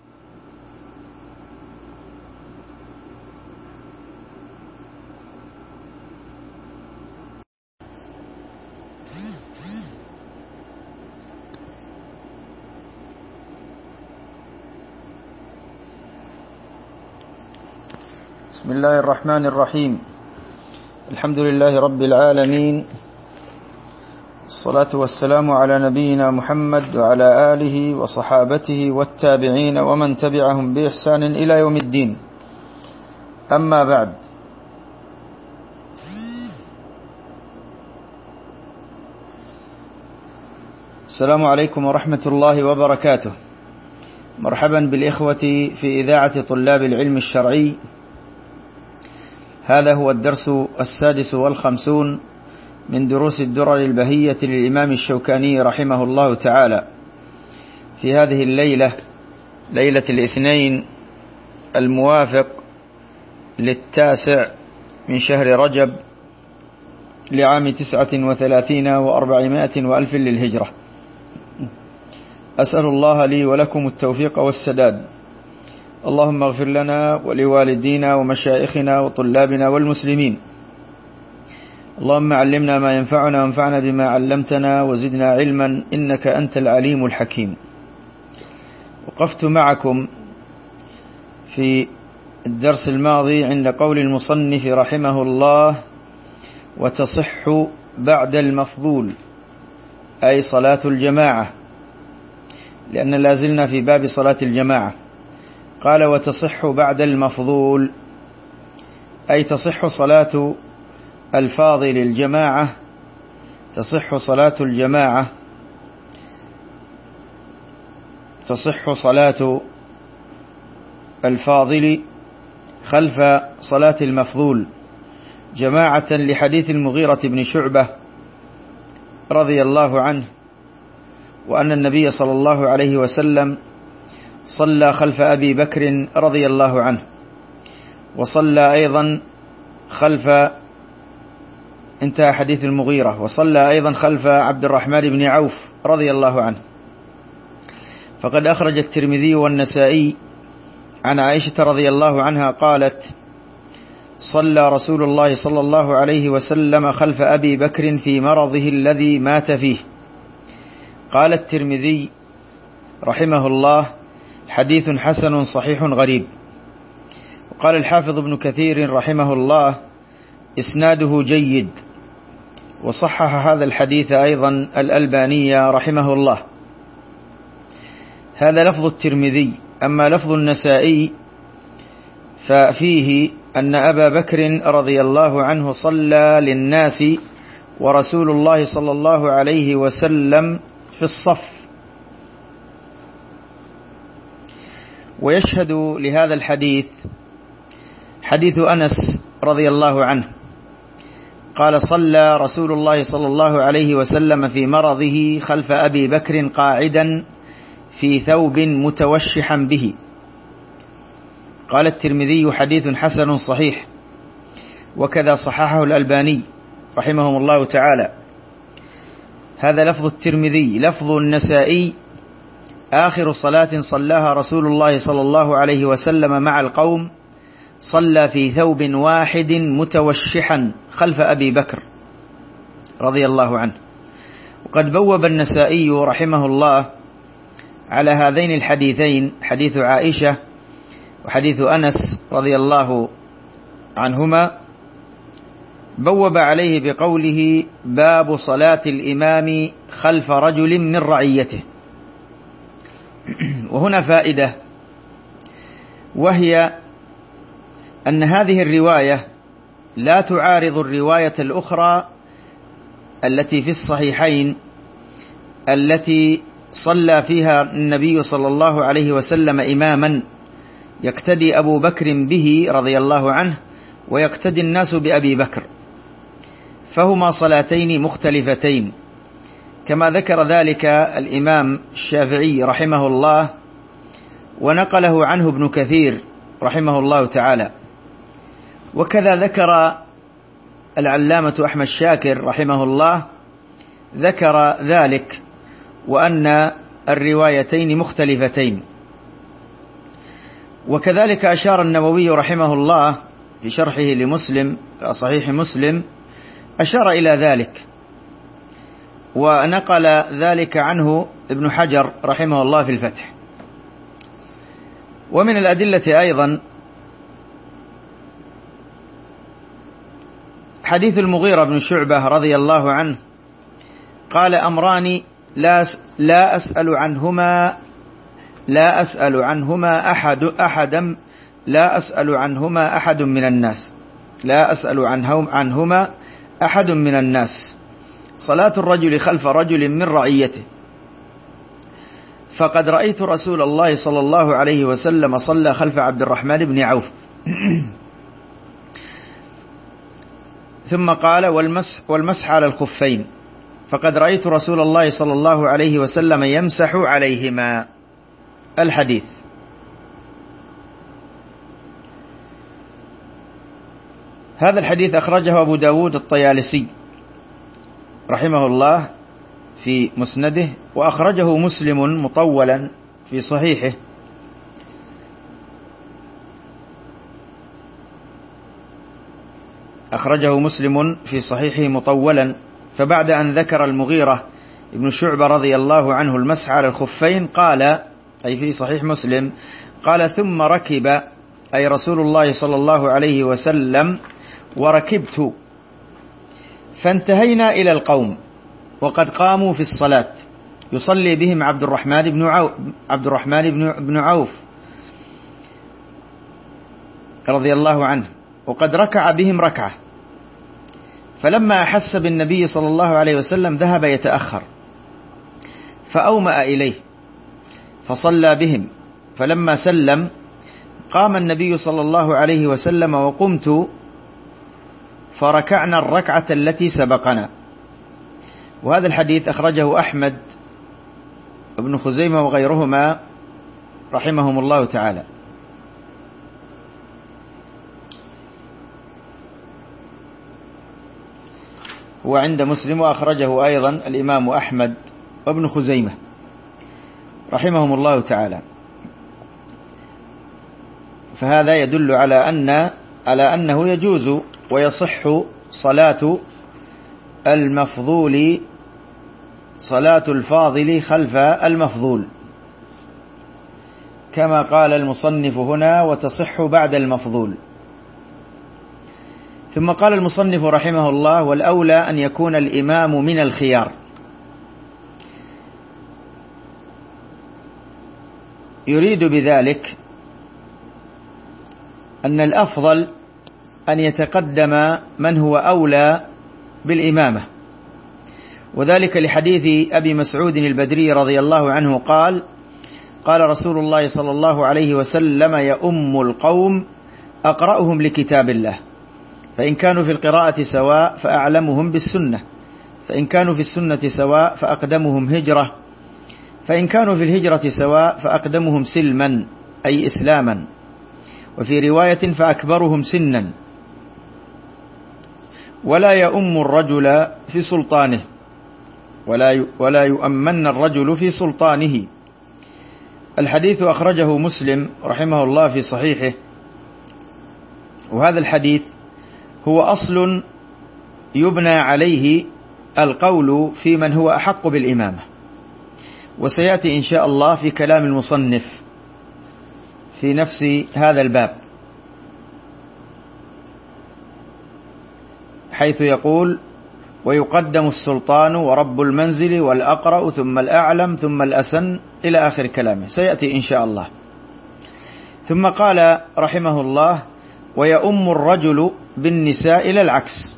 بسم الله الرحمن الرحيم. الحمد لله رب العالمين، الصلاة والسلام على نبينا محمد وعلى آله وصحابته والتابعين ومن تبعهم بإحسان إلى يوم الدين. أما بعد، السلام عليكم ورحمة الله وبركاته. مرحبا بالإخوة في إذاعة طلاب العلم الشرعي. هذا هو الدرس السادس والخمسون من دروس الدرر البهية للإمام الشوكاني رحمه الله تعالى، في هذه الليلة، ليلة الاثنين الموافق للتاسع من شهر رجب لعام تسعة وثلاثين وأربعمائة وألف للهجرة. أسأل الله لي ولكم التوفيق والسداد. اللهم اغفر لنا ولوالدينا ومشائخنا وطلابنا والمسلمين. اللهم علمنا ما ينفعنا وانفعنا بما علمتنا وزدنا علما إنك أنت العليم الحكيم. وقفت معكم في الدرس الماضي عند قول المصنف رحمه الله: وتصح بعد المفضول، أي صلاة الجماعة، لأن لازلنا في باب صلاة الجماعة. قال: وتصح بعد المفضول، أي تصح صلاة الفاضل الجماعة، تصح صلاة الجماعة، تصح صلاة الفاضل خلف صلاة المفضول جماعة، لحديث المغيرة بن شعبة رضي الله عنه، وأن النبي صلى الله عليه وسلم صلى خلف أبي بكر رضي الله عنه، وصلى أيضا خلف انتهى حديث المغيرة، وصلى أيضا خلف عبد الرحمن بن عوف رضي الله عنه. فقد أخرج الترمذي والنسائي عن عائشة رضي الله عنها قالت: صلى رسول الله صلى الله عليه وسلم خلف أبي بكر في مرضه الذي مات فيه. قال الترمذي رحمه الله: حديث حسن صحيح غريب. وقال الحافظ ابن كثير رحمه الله: إسناده جيد. وصحح هذا الحديث أيضا الألباني رحمه الله. هذا لفظ الترمذي. أما لفظ النسائي ففيه أن أبا بكر رضي الله عنه صلى للناس ورسول الله صلى الله عليه وسلم في الصف. ويشهد لهذا الحديث حديث أنس رضي الله عنه قال: صلى رسول الله صلى الله عليه وسلم في مرضه خلف أبي بكر قاعدا في ثوب متوشحا به. قال الترمذي: حديث حسن صحيح. وكذا صححه الألباني رحمهم الله تعالى. هذا لفظ الترمذي. لفظ النسائي: آخر صلاة صلاها رسول الله صلى الله عليه وسلم مع القوم صلى في ثوب واحد متوشحا خلف أبي بكر رضي الله عنه. وقد بوب النسائي رحمه الله على هذين الحديثين، حديث عائشة وحديث أنس رضي الله عنهما، بوب عليه بقوله: باب صلاة الإمام خلف رجل من رعيته. وهنا فائدة، وهي أن هذه الرواية لا تعارض الرواية الأخرى التي في الصحيحين التي صلى فيها النبي صلى الله عليه وسلم إماما يقتدي أبو بكر به رضي الله عنه ويقتدي الناس بأبي بكر، فهما صلاتين مختلفتين، كما ذكر ذلك الإمام الشافعي رحمه الله، ونقله عنه ابن كثير رحمه الله تعالى. وكذا ذكر العلامة أحمد شاكر رحمه الله ذكر ذلك، وأن الروايتين مختلفتين. وكذلك أشار النووي رحمه الله في شرحه لمسلم صحيح مسلم، أشار إلى ذلك، ونقل ذلك عنه ابن حجر رحمه الله في الفتح. ومن الأدلة أيضا حديث المغيرة بن شعبة رضي الله عنه قال: أمران لا لا أسأل عنهما لا أسأل عنهما أحد أحدا لا أسأل عنهما أحد من الناس لا أسأل عنهم عنهما أحد من الناس: صلاة الرجل خلف رجل من رعيته. فقد رأيت رسول الله صلى الله عليه وسلم صلى خلف عبد الرحمن بن عوف. ثم قال: والمسح, والمسح على الخفين، فقد رأيت رسول الله صلى الله عليه وسلم يمسح عليهما. الحديث. هذا الحديث أخرجه أبو داود الطيالسي رحمه الله في مسنده، وأخرجه مسلم مطولا في صحيحه. أخرجه مسلم في صحيحه مطولا. فبعد أن ذكر المغيرة ابن شعبة رضي الله عنه المسح على الخفين قال، أي في صحيح مسلم، قال: ثم ركب، أي رسول الله صلى الله عليه وسلم، وركبت، فانتهينا إلى القوم وقد قاموا في الصلاة، يصلي بهم عبد الرحمن بن عوف عبد الرحمن بن عوف رضي الله عنه، وقد ركع بهم ركعة. فلما أحس بالنبي صلى الله عليه وسلم ذهب يتأخر، فأومأ إليه فصلى بهم. فلما سلم قام النبي صلى الله عليه وسلم وقمت، فركعنا الركعة التي سبقنا. وهذا الحديث أخرجه أحمد ابن خزيمة وغيرهما رحمهم الله تعالى. وعند مسلم، وأخرجه أيضا الإمام أحمد وابن خزيمة رحمهم الله تعالى. فهذا يدل على أن على أنه يجوز ويصح صلاة المفضول صلاة الفاضل خلف المفضول، كما قال المصنف هنا وتصح بعد المفضول. ثم قال المصنف رحمه الله: والأولى أن يكون الإمام من الخيار. يريد بذلك أن الأفضل أن يتقدم من هو أولى بالإمامة، وذلك لحديث أبي مسعود البدري رضي الله عنه قال: قال رسول الله صلى الله عليه وسلم: يؤم القوم أقرأهم لكتاب الله، فإن كانوا في القراءة سواء فأعلمهم بالسنة، فإن كانوا في السنة سواء فأقدمهم هجرة، فإن كانوا في الهجرة سواء فأقدمهم سلما أي إسلاما، وفي رواية فأكبرهم سنا. ولا يؤم الرجل في سلطانه، ولا ولا يؤمن الرجل في سلطانه. الحديث أخرجه مسلم رحمه الله في صحيحه، وهذا الحديث هو أصل يبنى عليه القول في من هو أحق بالإمامة، وسيأتي إن شاء الله في كلام المصنف في نفس هذا الباب، حيث يقول: ويقدم السلطان ورب المنزل والأقرأ ثم الأعلم ثم الأسن إلى آخر كلامه، سيأتي إن شاء الله. ثم قال رحمه الله: ويؤم الرجل بالنساء إلى العكس،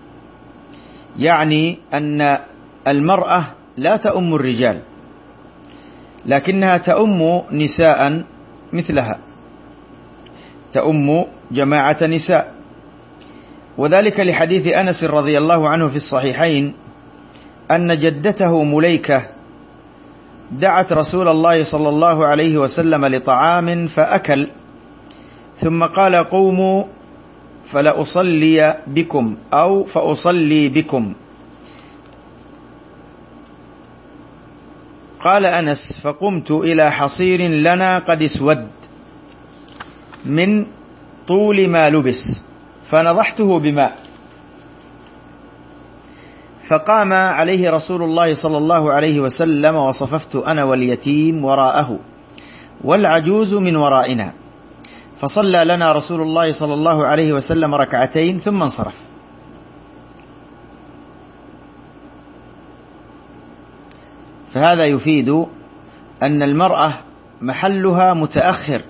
يعني أن المرأة لا تؤم الرجال، لكنها تؤم نساء مثلها، تؤم جماعة نساء، وذلك لحديث أنس رضي الله عنه في الصحيحين أن جدته مليكة دعت رسول الله صلى الله عليه وسلم لطعام فأكل، ثم قال: قوموا فلأصلي بكم أو فأصلي بكم. قال أنس: فقمت إلى حصير لنا قد اسود من طول ما لبس فنضحته بماء، فقام عليه رسول الله صلى الله عليه وسلم وصففت أنا واليتيم وراءه والعجوز من ورائنا، فصلى لنا رسول الله صلى الله عليه وسلم ركعتين ثم انصرف. فهذا يفيد أن المرأة محلها متأخر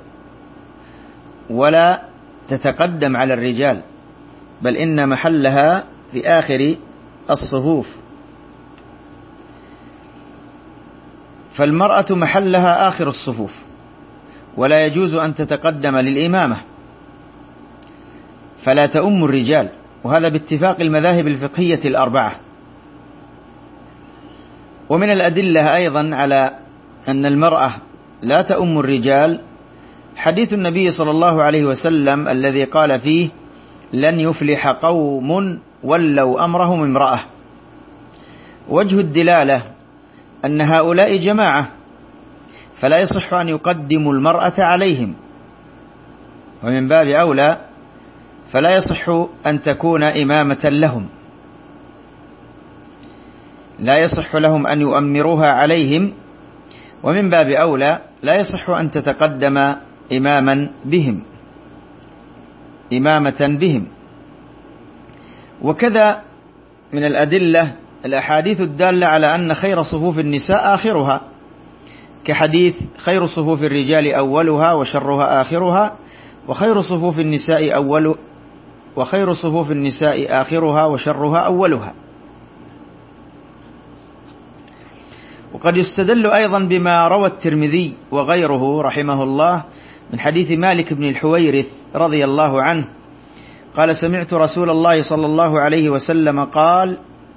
ولا تتقدم على الرجال، بل إن محلها في آخر الصفوف، فالمرأة محلها آخر الصفوف، ولا يجوز أن تتقدم للإمامة، فلا تؤم الرجال، وهذا باتفاق المذاهب الفقهية الأربعة. ومن الأدلة أيضا على أن المرأة لا تؤم الرجال حديث النبي صلى الله عليه وسلم الذي قال فيه: لن يفلح قوم ولوا أمرهم امرأة. وجه الدلالة أن هؤلاء جماعة، فلا يصح أن يقدموا المرأة عليهم، ومن باب أولى فلا يصح أن تكون إمامة لهم، لا يصح لهم أن يؤمروها عليهم، ومن باب أولى لا يصح أن تتقدم إماما بهم إمامة بهم. وكذا من الأدلة الأحاديث الدالة على أن خير صفوف النساء آخرها، كحديث: خير صفوف الرجال أولها وشرها آخرها، وخير صفوف النساء أول وخير صفوف النساء آخرها وشرها أولها. وقد يستدل أيضا بما روى الترمذي وغيره رحمه الله من حديث مالك بن الحويرث رضي الله عنه قال: سمعت رسول الله صلى الله عليه وسلم قال: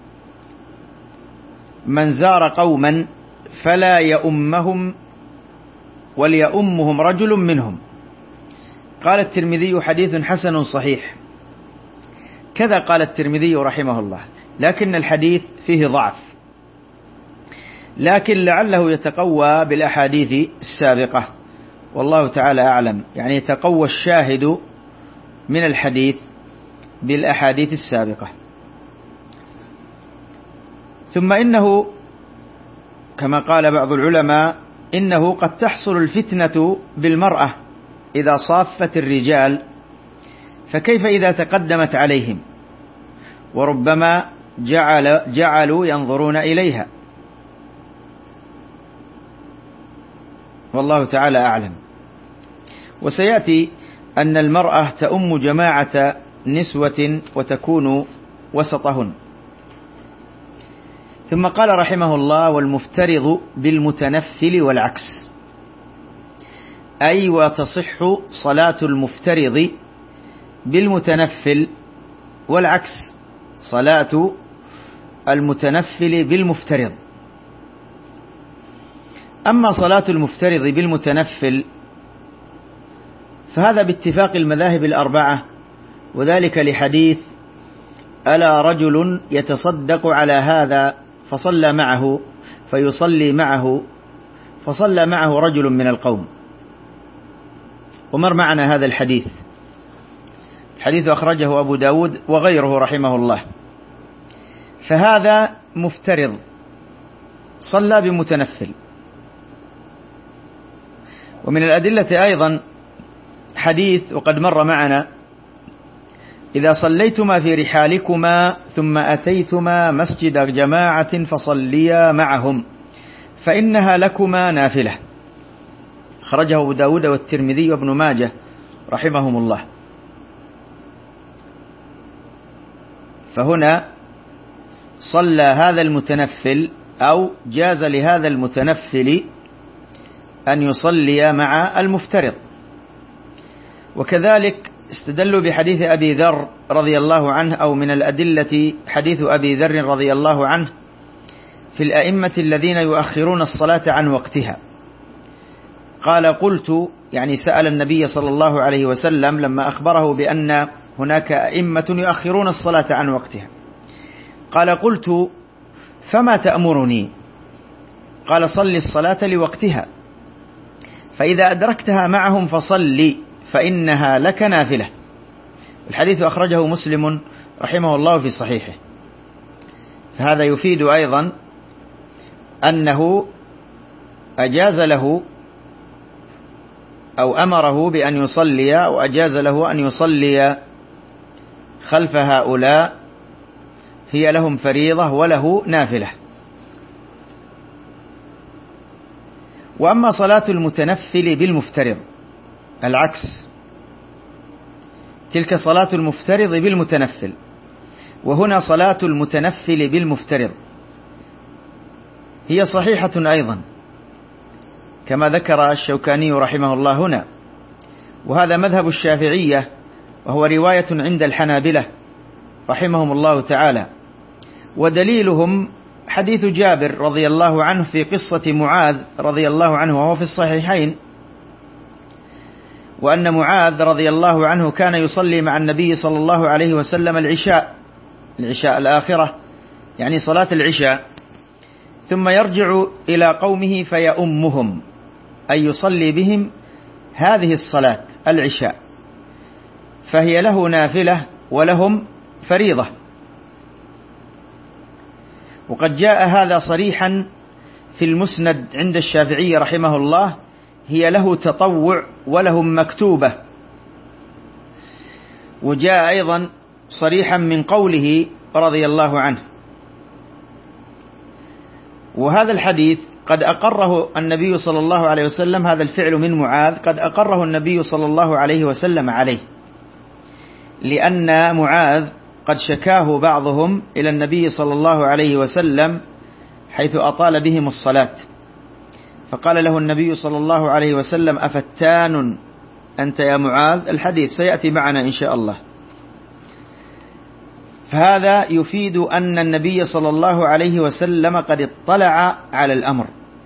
من زار قوما فلا يؤمهم وليؤمهم رجل منهم. قال الترمذي: حديث حسن صحيح. كذا قال الترمذي رحمه الله، لكن الحديث فيه ضعف، لكن لعله يتقوى بالأحاديث السابقة، والله تعالى أعلم. يعني يتقوى الشاهد من الحديث بالأحاديث السابقة. ثم إنه كما قال بعض العلماء إنه قد تحصل الفتنة بالمرأة إذا صافت الرجال، فكيف إذا تقدمت عليهم، وربما جعل جعلوا ينظرون إليها، والله تعالى أعلم. وسيأتي أن المرأة تؤم جماعة نسوة وتكون وسطهن. ثم قال رحمه الله: والمفترض بالمتنفل والعكس، أي وتصح صلاة المفترض بالمتنفل، والعكس صلاة المتنفل بالمفترض. أما صلاة المفترض بالمتنفل فهذا باتفاق المذاهب الأربعة، وذلك لحديث: ألا رجل يتصدق على هذا فصلى معه فيصلي معه فصلى معه رجل من القوم. ومر معنا هذا الحديث، الحديث أخرجه أبو داود وغيره رحمه الله. فهذا مفترض صلى بمتنفل. ومن الأدلة أيضا حديث وقد مر معنا: إذا صليتما في رحالكما ثم أتيتما مسجد جماعة فصليا معهم فإنها لكما نافلة. خرجه أبو داود والترمذي وابن ماجه رحمهم الله. فهنا صلى هذا المتنفل أو جاز لهذا المتنفل أن يصلي مع المفترض. وكذلك استدلوا بحديث أبي ذر رضي الله عنه، أو من الأدلة حديث أبي ذر رضي الله عنه في الأئمة الذين يؤخرون الصلاة عن وقتها. قال: قلت، يعني سأل النبي صلى الله عليه وسلم لما أخبره بأن هناك أئمة يؤخرون الصلاة عن وقتها، قال: قلت: فما تأمرني؟ قال: صل الصلاة لوقتها، فإذا أدركتها معهم فصلي فإنها لك نافلة. الحديث أخرجه مسلم رحمه الله في صحيحه. فهذا يفيد أيضا أنه أجاز له أو أمره بأن يصلي، أو أجاز له أن يصلي خلف هؤلاء، هي لهم فريضة وله نافلة. وأما صلاة المتنفل بالمفترض العكس، تلك صلاة المفترض بالمتنفل، وهنا صلاة المتنفل بالمفترض هي صحيحة أيضا كما ذكر الشوكاني رحمه الله هنا. وهذا مذهب الشافعية، وهو رواية عند الحنابلة رحمهم الله تعالى. ودليلهم حديث جابر رضي الله عنه في قصة معاذ رضي الله عنه، وهو في الصحيحين، وأن معاذ رضي الله عنه كان يصلي مع النبي صلى الله عليه وسلم العشاء العشاء الآخرة، يعني صلاة العشاء، ثم يرجع إلى قومه فيؤمهم، أي يصلي بهم هذه الصلاة العشاء، فهي له نافلة ولهم فريضة. وقد جاء هذا صريحا في المسند عند الشافعي رحمه الله، هي له تطوع ولهم مكتوبة. وجاء أيضا صريحا من قوله رضي الله عنه. وهذا الحديث قد أقره النبي صلى الله عليه وسلم، هذا الفعل من معاذ قد أقره النبي صلى الله عليه وسلم عليه، لأن معاذ قد شكاه بعضهم إلى النبي صلى الله عليه وسلم حيث أطال بهم الصلاة، فقال له النبي صلى الله عليه وسلم: أفتان أنت يا معاذ؟ الحديث سيأتي معنا إن شاء الله. فهذا يفيد أن النبي صلى الله عليه وسلم قد اطلع على الأمر،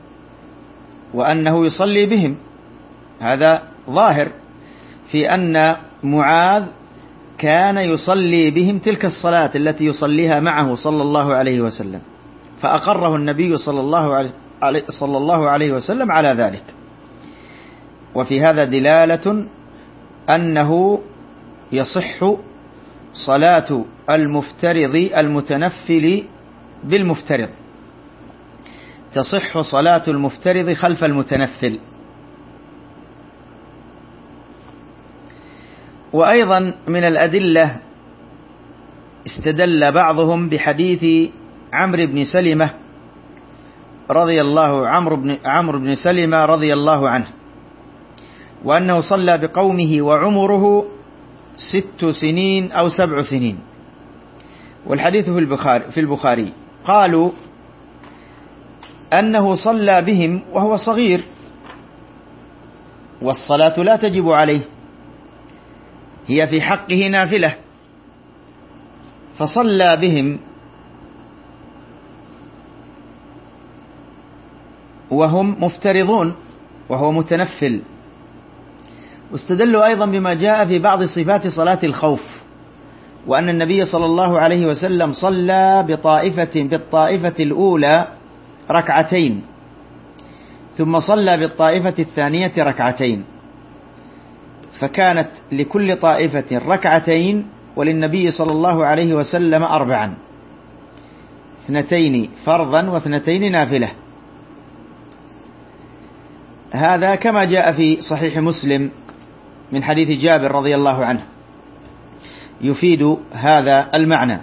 وأنه يصلي بهم. هذا ظاهر في أن معاذ كان يصلي بهم تلك الصلاة التي يصليها معه صلى الله عليه وسلم، فأقره النبي صلى الله عليه صلى الله عليه وسلم على ذلك. وفي هذا دلالة أنه يصح صلاة المفترض المتنفل بالمفترض، تصح صلاة المفترض خلف المتنفل. وأيضا من الأدلة استدل بعضهم بحديث عمرو بن سلمة رضي الله عمرو بن عمرو بن سلمة رضي الله عنه، وأنه صلى بقومه وعمره ست سنين أو سبع سنين، والحديث في البخاري في البخاري قالوا أنه صلى بهم وهو صغير، والصلاة لا تجب عليه، هي في حقه نافلة، فصلى بهم وهم مفترضون وهو متنفل. واستدلوا أيضا بما جاء في بعض صفات صلاة الخوف، وأن النبي صلى الله عليه وسلم صلى بطائفة بالطائفة الأولى ركعتين، ثم صلى بالطائفة الثانية ركعتين، فكانت لكل طائفة ركعتين، وللنبي صلى الله عليه وسلم أربعا، اثنتين فرضا واثنتين نافلة. هذا كما جاء في صحيح مسلم من حديث جابر رضي الله عنه، يفيد هذا المعنى.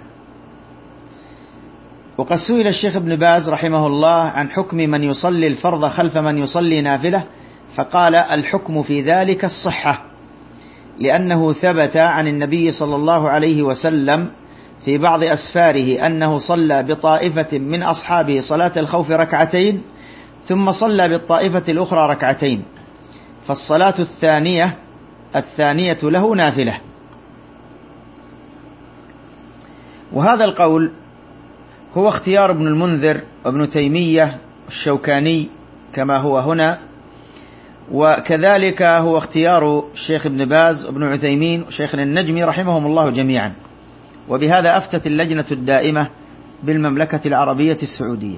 وقد سئل الشيخ ابن باز رحمه الله عن حكم من يصلي الفرض خلف من يصلي نافلة، فقال الحكم في ذلك الصحة، لأنه ثبت عن النبي صلى الله عليه وسلم في بعض أسفاره أنه صلى بطائفة من أصحابه صلاة الخوف ركعتين، ثم صلى بالطائفة الأخرى ركعتين، فالصلاة الثانية الثانية له نافلة. وهذا القول هو اختيار ابن المنذر وابن تيمية الشوكاني كما هو هنا، وكذلك هو اختيار الشيخ ابن باز وابن عثيمين وشيخنا النجمي رحمهم الله جميعا. وبهذا أفتت اللجنة الدائمة بالمملكة العربية السعودية.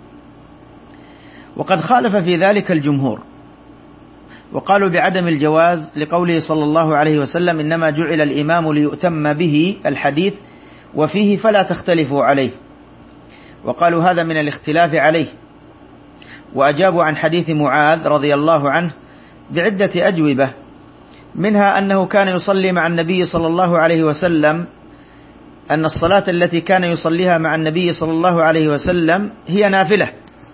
وقد خالف في ذلك الجمهور، وقالوا بعدم الجواز لقوله صلى الله عليه وسلم إنما جعل الإمام ليؤتم به الحديث وفيه فلا تختلفوا عليه، وقالوا هذا من الاختلاف عليه. وأجابوا عن حديث معاذ رضي الله عنه بعدة أجوبة، منها أنه كان يصلي مع النبي صلى الله عليه وسلم، أن الصلاة التي كان يصليها مع النبي صلى الله عليه وسلم هي نافلة،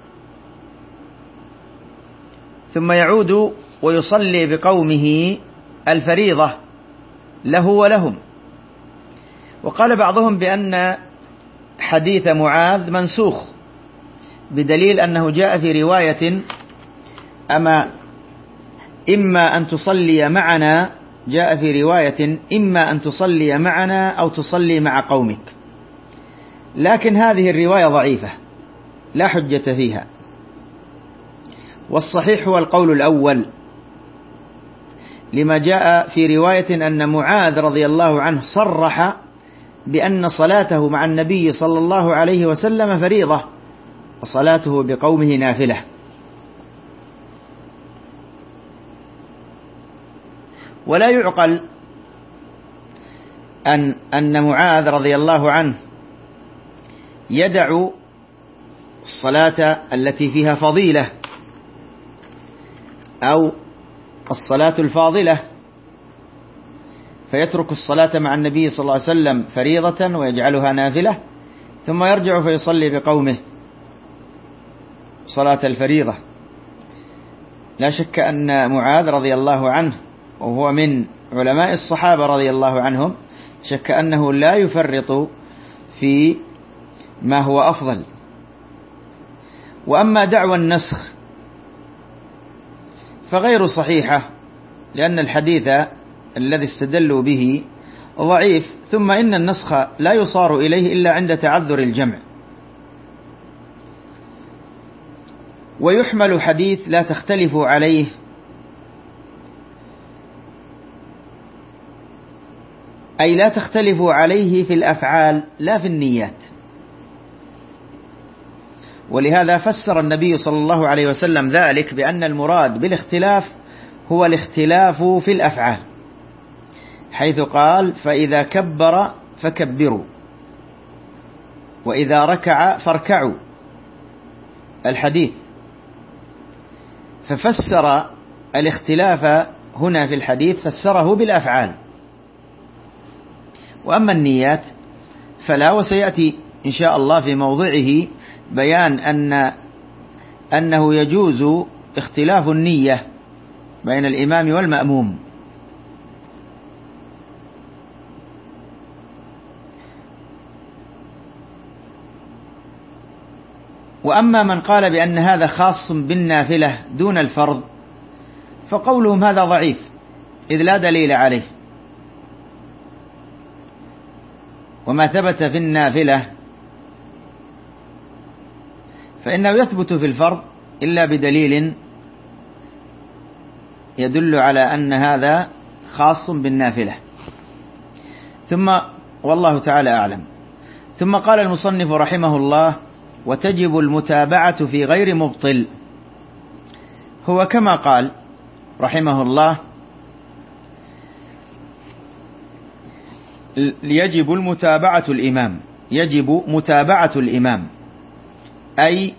ثم يعود ويصلي بقومه الفريضة له ولهم. وقال بعضهم بأن حديث معاذ منسوخ، بدليل أنه جاء في رواية أما إما أن تصلي معنا، جاء في رواية إما أن تصلي معنا أو تصلي مع قومك، لكن هذه الرواية ضعيفة لا حجة فيها، والصحيح هو القول الأول، لما جاء في رواية أن معاذ رضي الله عنه صرح بأن صلاته مع النبي صلى الله عليه وسلم فريضة وصلاته بقومه نافلة. ولا يعقل أن أن معاذ رضي الله عنه يدع الصلاة التي فيها فضيلة أو الصلاة الفاضلة فيترك الصلاة مع النبي صلى الله عليه وسلم فريضة ويجعلها نافلة، ثم يرجع فيصلي بقومه صلاة الفريضة. لا شك أن معاذ رضي الله عنه وهو من علماء الصحابة رضي الله عنهم شك أنه لا يفرط في ما هو أفضل. وأما دعوى النسخ فغير صحيحة، لأن الحديث الذي استدلوا به ضعيف، ثم إن النسخ لا يصار إليه إلا عند تعذر الجمع. ويحمل حديث لا تختلفوا عليه أي لا تختلفوا عليه في الأفعال لا في النيات. ولهذا فسر النبي صلى الله عليه وسلم ذلك بأن المراد بالاختلاف هو الاختلاف في الأفعال، حيث قال فإذا كبر فكبروا وإذا ركع فاركعوا الحديث، ففسر الاختلاف هنا في الحديث فسره بالأفعال. وأما النيات فلا، وسيأتي إن شاء الله في موضعه بيان أن أنه يجوز اختلاف النية بين الإمام والمأموم. وأما من قال بأن هذا خاص بالنافلة دون الفرض فقولهم هذا ضعيف، إذ لا دليل عليه، وما ثبت في النافلة فإنه يثبت في الفرض إلا بدليل يدل على أن هذا خاص بالنافلة. ثم والله تعالى أعلم. ثم قال المصنف رحمه الله: وتجب المتابعة في غير مبطل. هو كما قال رحمه الله: يجب المتابعة الإمام، يجب متابعة الإمام، أي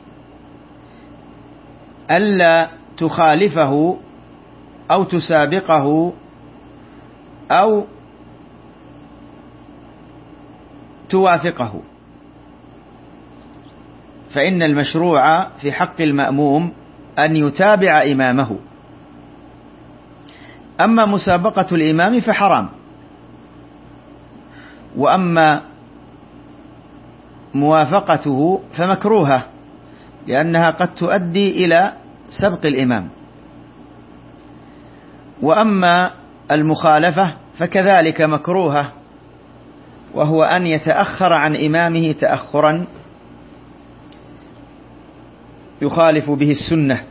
ألا تخالفه أو تسابقه أو توافقه، فإن المشروع في حق المأموم أن يتابع إمامه. أما مسابقة الإمام فحرام، وأما موافقته فمكروهة، لأنها قد تؤدي إلى سبق الإمام. وأما المخالفة فكذلك مكروهة، وهو أن يتأخر عن إمامه تأخرا يخالف به السنة.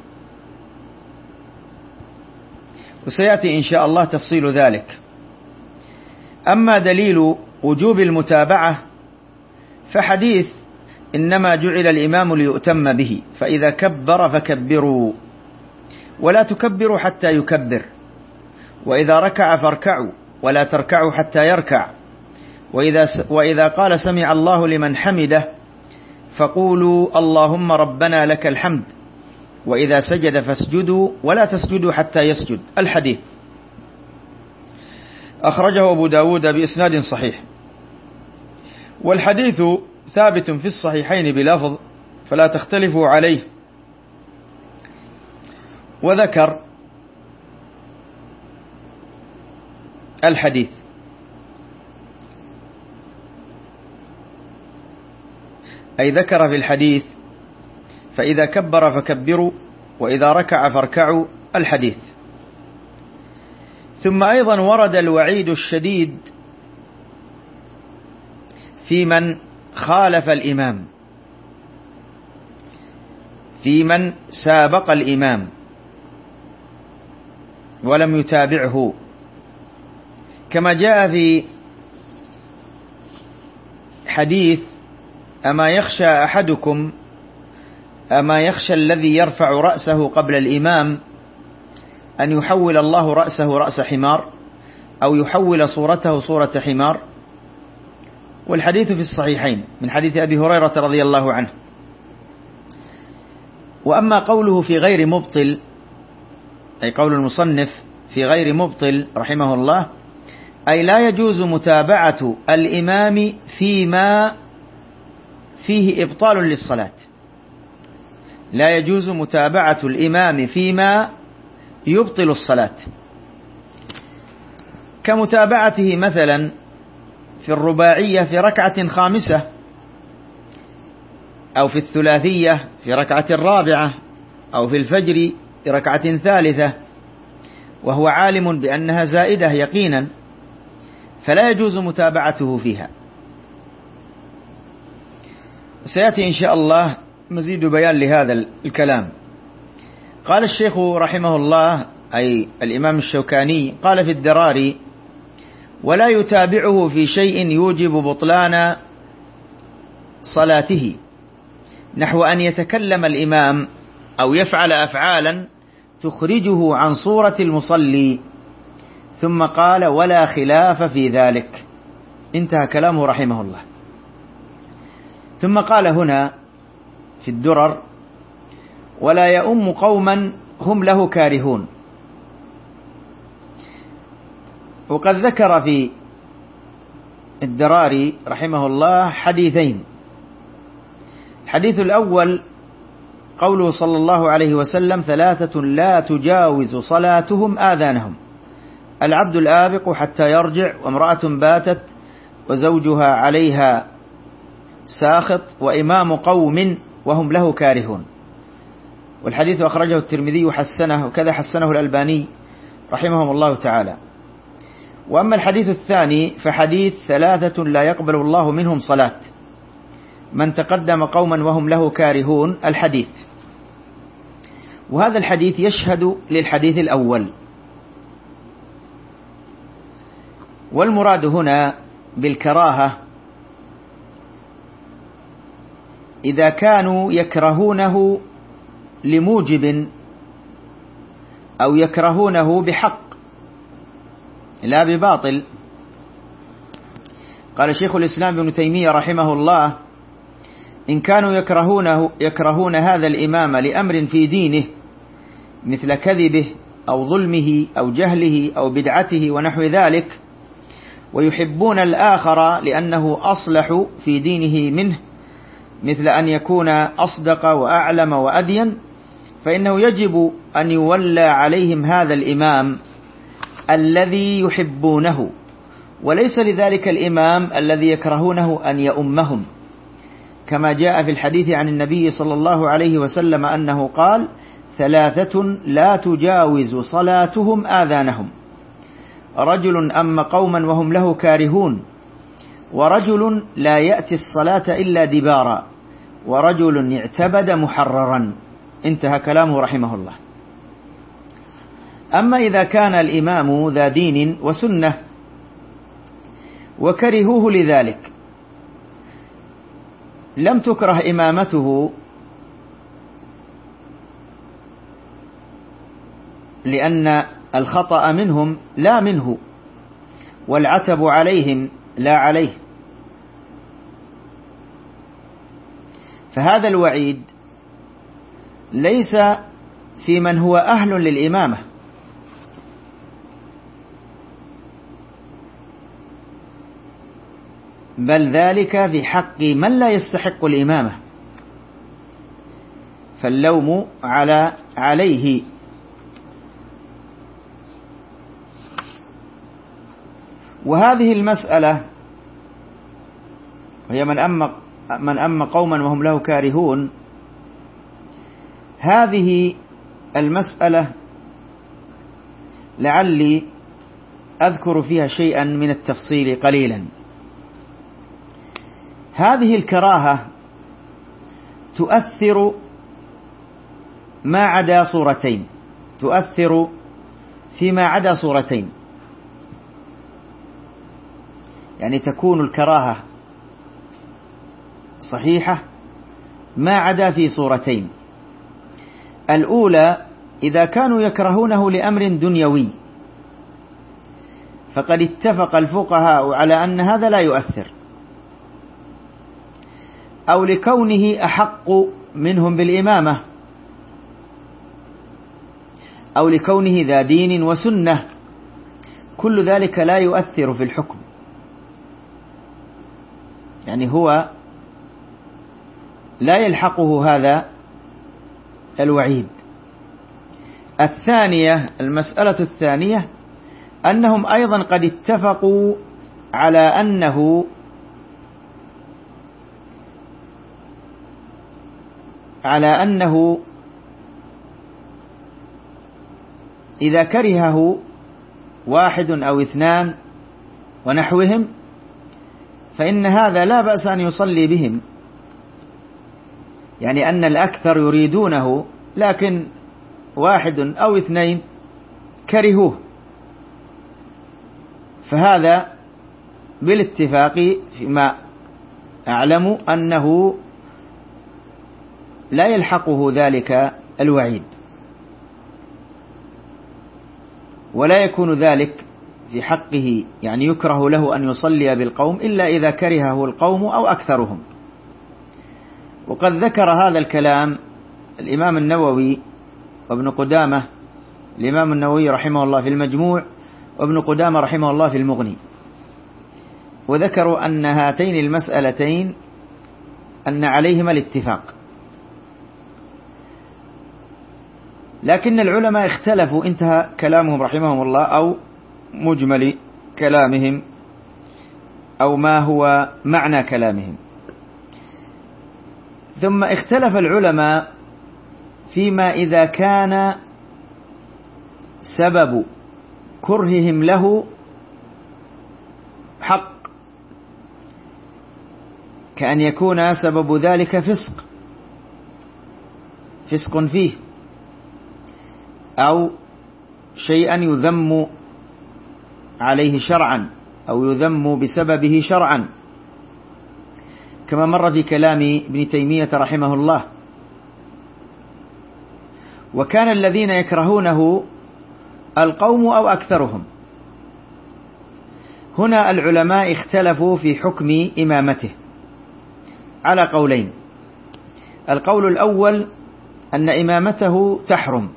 وسيأتي إن شاء الله تفصيل ذلك. أما دليل وجوب المتابعة فحديث إنما جعل الإمام ليؤتم به، فإذا كبر فكبروا ولا تكبروا حتى يكبر، وإذا ركع فاركعوا ولا تركعوا حتى يركع، وإذا, وإذا قال سمع الله لمن حمده فقولوا اللهم ربنا لك الحمد، وإذا سجد فاسجدوا ولا تسجدوا حتى يسجد. الحديث أخرجه أبو داود بإسناد صحيح، والحديث ثابت في الصحيحين بلفظ فلا تختلفوا عليه. وذكر الحديث أي ذكر في الحديث فإذا كبر فكبروا وإذا ركع فاركعوا الحديث. ثم أيضا ورد الوعيد الشديد في من خالف الإمام، في من سابق الإمام ولم يتابعه، كما جاء في حديث أما يخشى أحدكم أما يخشى الذي يرفع رأسه قبل الإمام أن يحول الله رأسه رأس حمار أو يحول صورته صورة حمار. والحديث في الصحيحين من حديث أبي هريرة رضي الله عنه. وأما قوله في غير مبطل، أي قول المصنف في غير مبطل رحمه الله، أي لا يجوز متابعة الإمام فيما فيه إبطال للصلاة، لا يجوز متابعة الإمام فيما يبطل الصلاة، كمتابعته مثلا في الرباعية في ركعة خامسة، أو في الثلاثية في ركعة الرابعة، أو في الفجر في ركعة ثالثة، وهو عالم بأنها زائدة يقينا، فلا يجوز متابعته فيها. سيأتي إن شاء الله مزيد بيان لهذا الكلام. قال الشيخ رحمه الله أي الإمام الشوكاني قال في الدراري: ولا يتابعه في شيء يوجب بطلان صلاته، نحو أن يتكلم الإمام أو يفعل أفعالا تخرجه عن صورة المصلي، ثم قال ولا خلاف في ذلك. انتهى كلامه رحمه الله. ثم قال هنا في الدرر ولا يؤم قوما هم له كارهون. وقد ذكر في الدراري رحمه الله حديثين. الحديث الأول قوله صلى الله عليه وسلم ثلاثة لا تجاوز صلاتهم آذانهم: العبد الآبق حتى يرجع، وامرأة باتت وزوجها عليها ساخط، وإمام قوم وهم له كارهون. والحديث أخرجه الترمذي وحسنه، وكذا حسنه الألباني رحمهم الله تعالى. وأما الحديث الثاني فحديث ثلاثة لا يقبل الله منهم صلاة: من تقدم قوما وهم له كارهون الحديث. وهذا الحديث يشهد للحديث الأول. والمراد هنا بالكراهة إذا كانوا يكرهونه لموجب أو يكرهونه بحق لا بباطل. قال شيخ الإسلام ابن تيمية رحمه الله: إن كانوا يكرهونه يكرهون هذا الإمام لأمر في دينه مثل كذبه أو ظلمه أو جهله أو بدعته ونحو ذلك، ويحبون الآخر لأنه أصلح في دينه منه مثل أن يكون أصدق وأعلم وأدين، فإنه يجب أن يولى عليهم هذا الإمام الذي يحبونه، وليس لذلك الإمام الذي يكرهونه أن يؤمهم، كما جاء في الحديث عن النبي صلى الله عليه وسلم أنه قال: ثلاثة لا تجاوز صلاتهم آذانهم: رجل أم قوما وهم له كارهون، ورجل لا يأتي الصلاة إلا دبارا، ورجل اعتبد محررا. انتهى كلامه رحمه الله. أما إذا كان الإمام ذا دين وسنة وكرهوه لذلك، لم تكره إمامته لأن الخطأ منهم لا منه، والعتب عليهم لا عليه، فهذا الوعيد ليس في من هو أهل للإمامة، بل ذلك في حق من لا يستحق الإمامة، فاللوم على عليه. وهذه المسألة وهي من أم من أم قوما وهم له كارهون، هذه المسألة لعلي أذكر فيها شيئا من التفصيل قليلا. هذه الكراهة تؤثر ما عدا صورتين، تؤثر فيما عدا صورتين، يعني تكون الكراهة صحيحة ما عدا في صورتين. الأولى إذا كانوا يكرهونه لأمر دنيوي، فقد اتفق الفقهاء على أن هذا لا يؤثر، أو لكونه أحق منهم بالإمامة، أو لكونه ذا دين وسنة، كل ذلك لا يؤثر في الحكم، يعني هو لا يلحقه هذا الوعيد. الثانية، المسألة الثانية، أنهم أيضا قد اتفقوا على أنه على أنه إذا كرهه واحد أو اثنان ونحوهم فإن هذا لا بأس أن يصلي بهم، يعني أن الأكثر يريدونه لكن واحد أو اثنين كرهوه، فهذا بالاتفاق فيما أعلم أنه لا يلحقه ذلك الوعيد. ولا يكون ذلك في حقه، يعني يكره له أن يصلي بالقوم إلا إذا كرهه القوم أو أكثرهم. وقد ذكر هذا الكلام الإمام النووي وابن قدامة، الإمام النووي رحمه الله في المجموع، وابن قدامة رحمه الله في المغني، وذكروا أن هاتين المسألتين أن عليهما الاتفاق. لكن العلماء اختلفوا، انتهى كلامهم رحمهم الله، أو مجمل كلامهم، أو ما هو معنى كلامهم. ثم اختلف العلماء فيما إذا كان سبب كرههم له حق، كأن يكون سبب ذلك فسق فسق فيه، أو شيئا يذم عليه شرعا، أو يذم بسببه شرعا، كما مر في كلام ابن تيمية رحمه الله. وكان الذين يكرهونه القوم أو أكثرهم. هنا العلماء اختلفوا في حكم إمامته على قولين. القول الأول أن إمامته تحرم،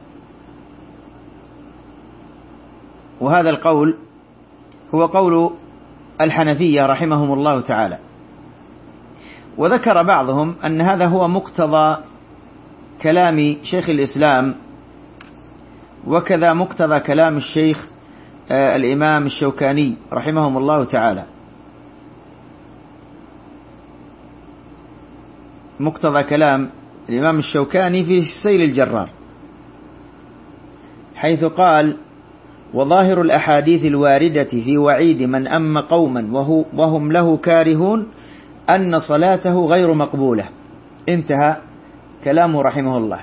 وهذا القول هو قول الحنفية رحمهم الله تعالى. وذكر بعضهم أن هذا هو مقتضى كلام شيخ الإسلام، وكذا مقتضى كلام الشيخ آه الإمام الشوكاني رحمهم الله تعالى، مقتضى كلام الإمام الشوكاني في السيل الجرار، حيث قال: وظاهر الأحاديث الواردة في وعيد من أم قوما وهو وهم له كارهون أن صلاته غير مقبولة. انتهى كلامه رحمه الله.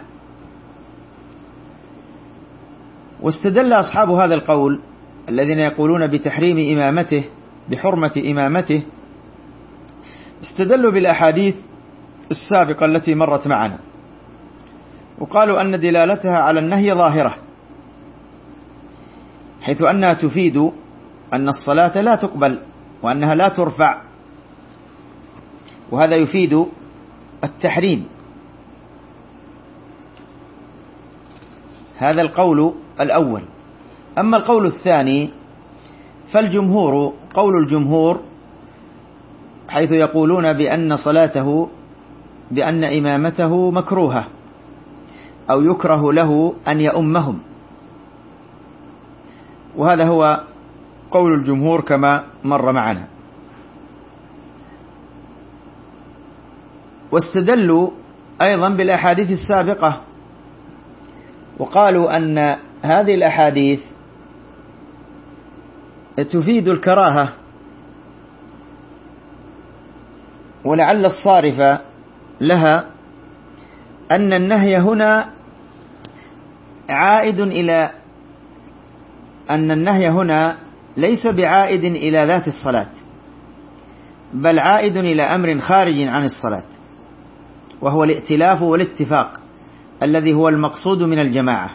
واستدل أصحاب هذا القول الذين يقولون بتحريم إمامته، بحرمة إمامته، استدلوا بالأحاديث السابقة التي مرت معنا، وقالوا أن دلالتها على النهي ظاهرة، حيث أنها تفيد أن الصلاة لا تقبل وأنها لا ترفع، وهذا يفيد التحريم. هذا القول الأول. أما القول الثاني فالجمهور، قول الجمهور حيث يقولون بأن صلاته، بأن إمامته مكروهة، أو يكره له أن يؤمهم، وهذا هو قول الجمهور كما مر معنا. واستدلوا أيضا بالأحاديث السابقة، وقالوا أن هذه الأحاديث تفيد الكراهة، ولعل الصارف لها أن النهي هنا عائد إلى أن النهي هنا ليس بعائد إلى ذات الصلاة، بل عائد إلى أمر خارج عن الصلاة، وهو الائتلاف والاتفاق الذي هو المقصود من الجماعة.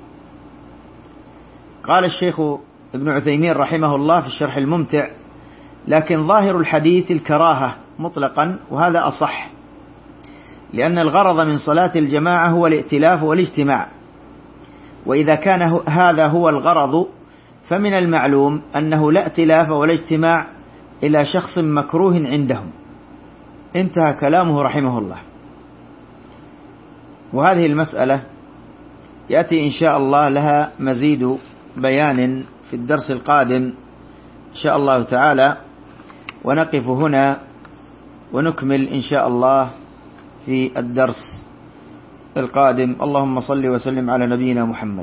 قال الشيخ ابن عثيمين رحمه الله في الشرح الممتع: لكن ظاهر الحديث الكراهة مطلقا، وهذا أصح، لأن الغرض من صلاة الجماعة هو الائتلاف والاجتماع، وإذا كان هذا هو الغرض فمن المعلوم أنه لا ائتلاف ولا اجتماع إلى شخص مكروه عندهم. انتهى كلامه رحمه الله. وهذه المسألة يأتي إن شاء الله لها مزيد بيان في الدرس القادم إن شاء الله تعالى، ونقف هنا ونكمل إن شاء الله في الدرس القادم. اللهم صل وسلم على نبينا محمد.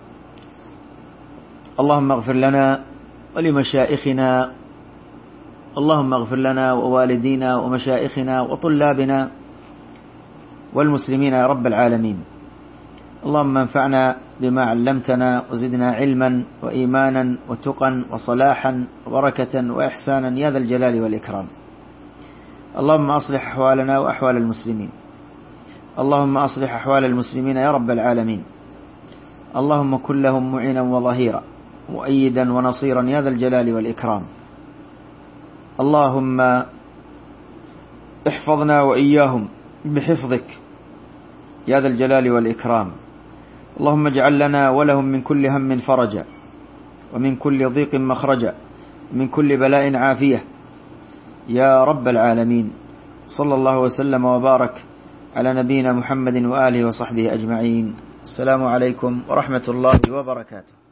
اللهم اغفر لنا ولمشائخنا، اللهم اغفر لنا ووالدينا ومشائخنا وطلابنا والمسلمين يا رب العالمين. اللهم انفعنا بما علمتنا، وزدنا علما وإيمانا وتقا وصلاحا وبركة وإحسانا يا ذا الجلال والإكرام. اللهم أصلح أحوالنا وأحوال المسلمين، اللهم أصلح أحوال المسلمين يا رب العالمين. اللهم كن لهم معينا وظهيرا مؤيدا ونصيرا يا ذا الجلال والإكرام. اللهم احفظنا وإياهم بحفظك يا ذا الجلال والإكرام. اللهم اجعل لنا ولهم من كل هم فرجا، ومن كل ضيق مخرجا، من كل بلاء عافية يا رب العالمين. صلى الله وسلم وبارك على نبينا محمد وآله وصحبه أجمعين. السلام عليكم ورحمة الله وبركاته.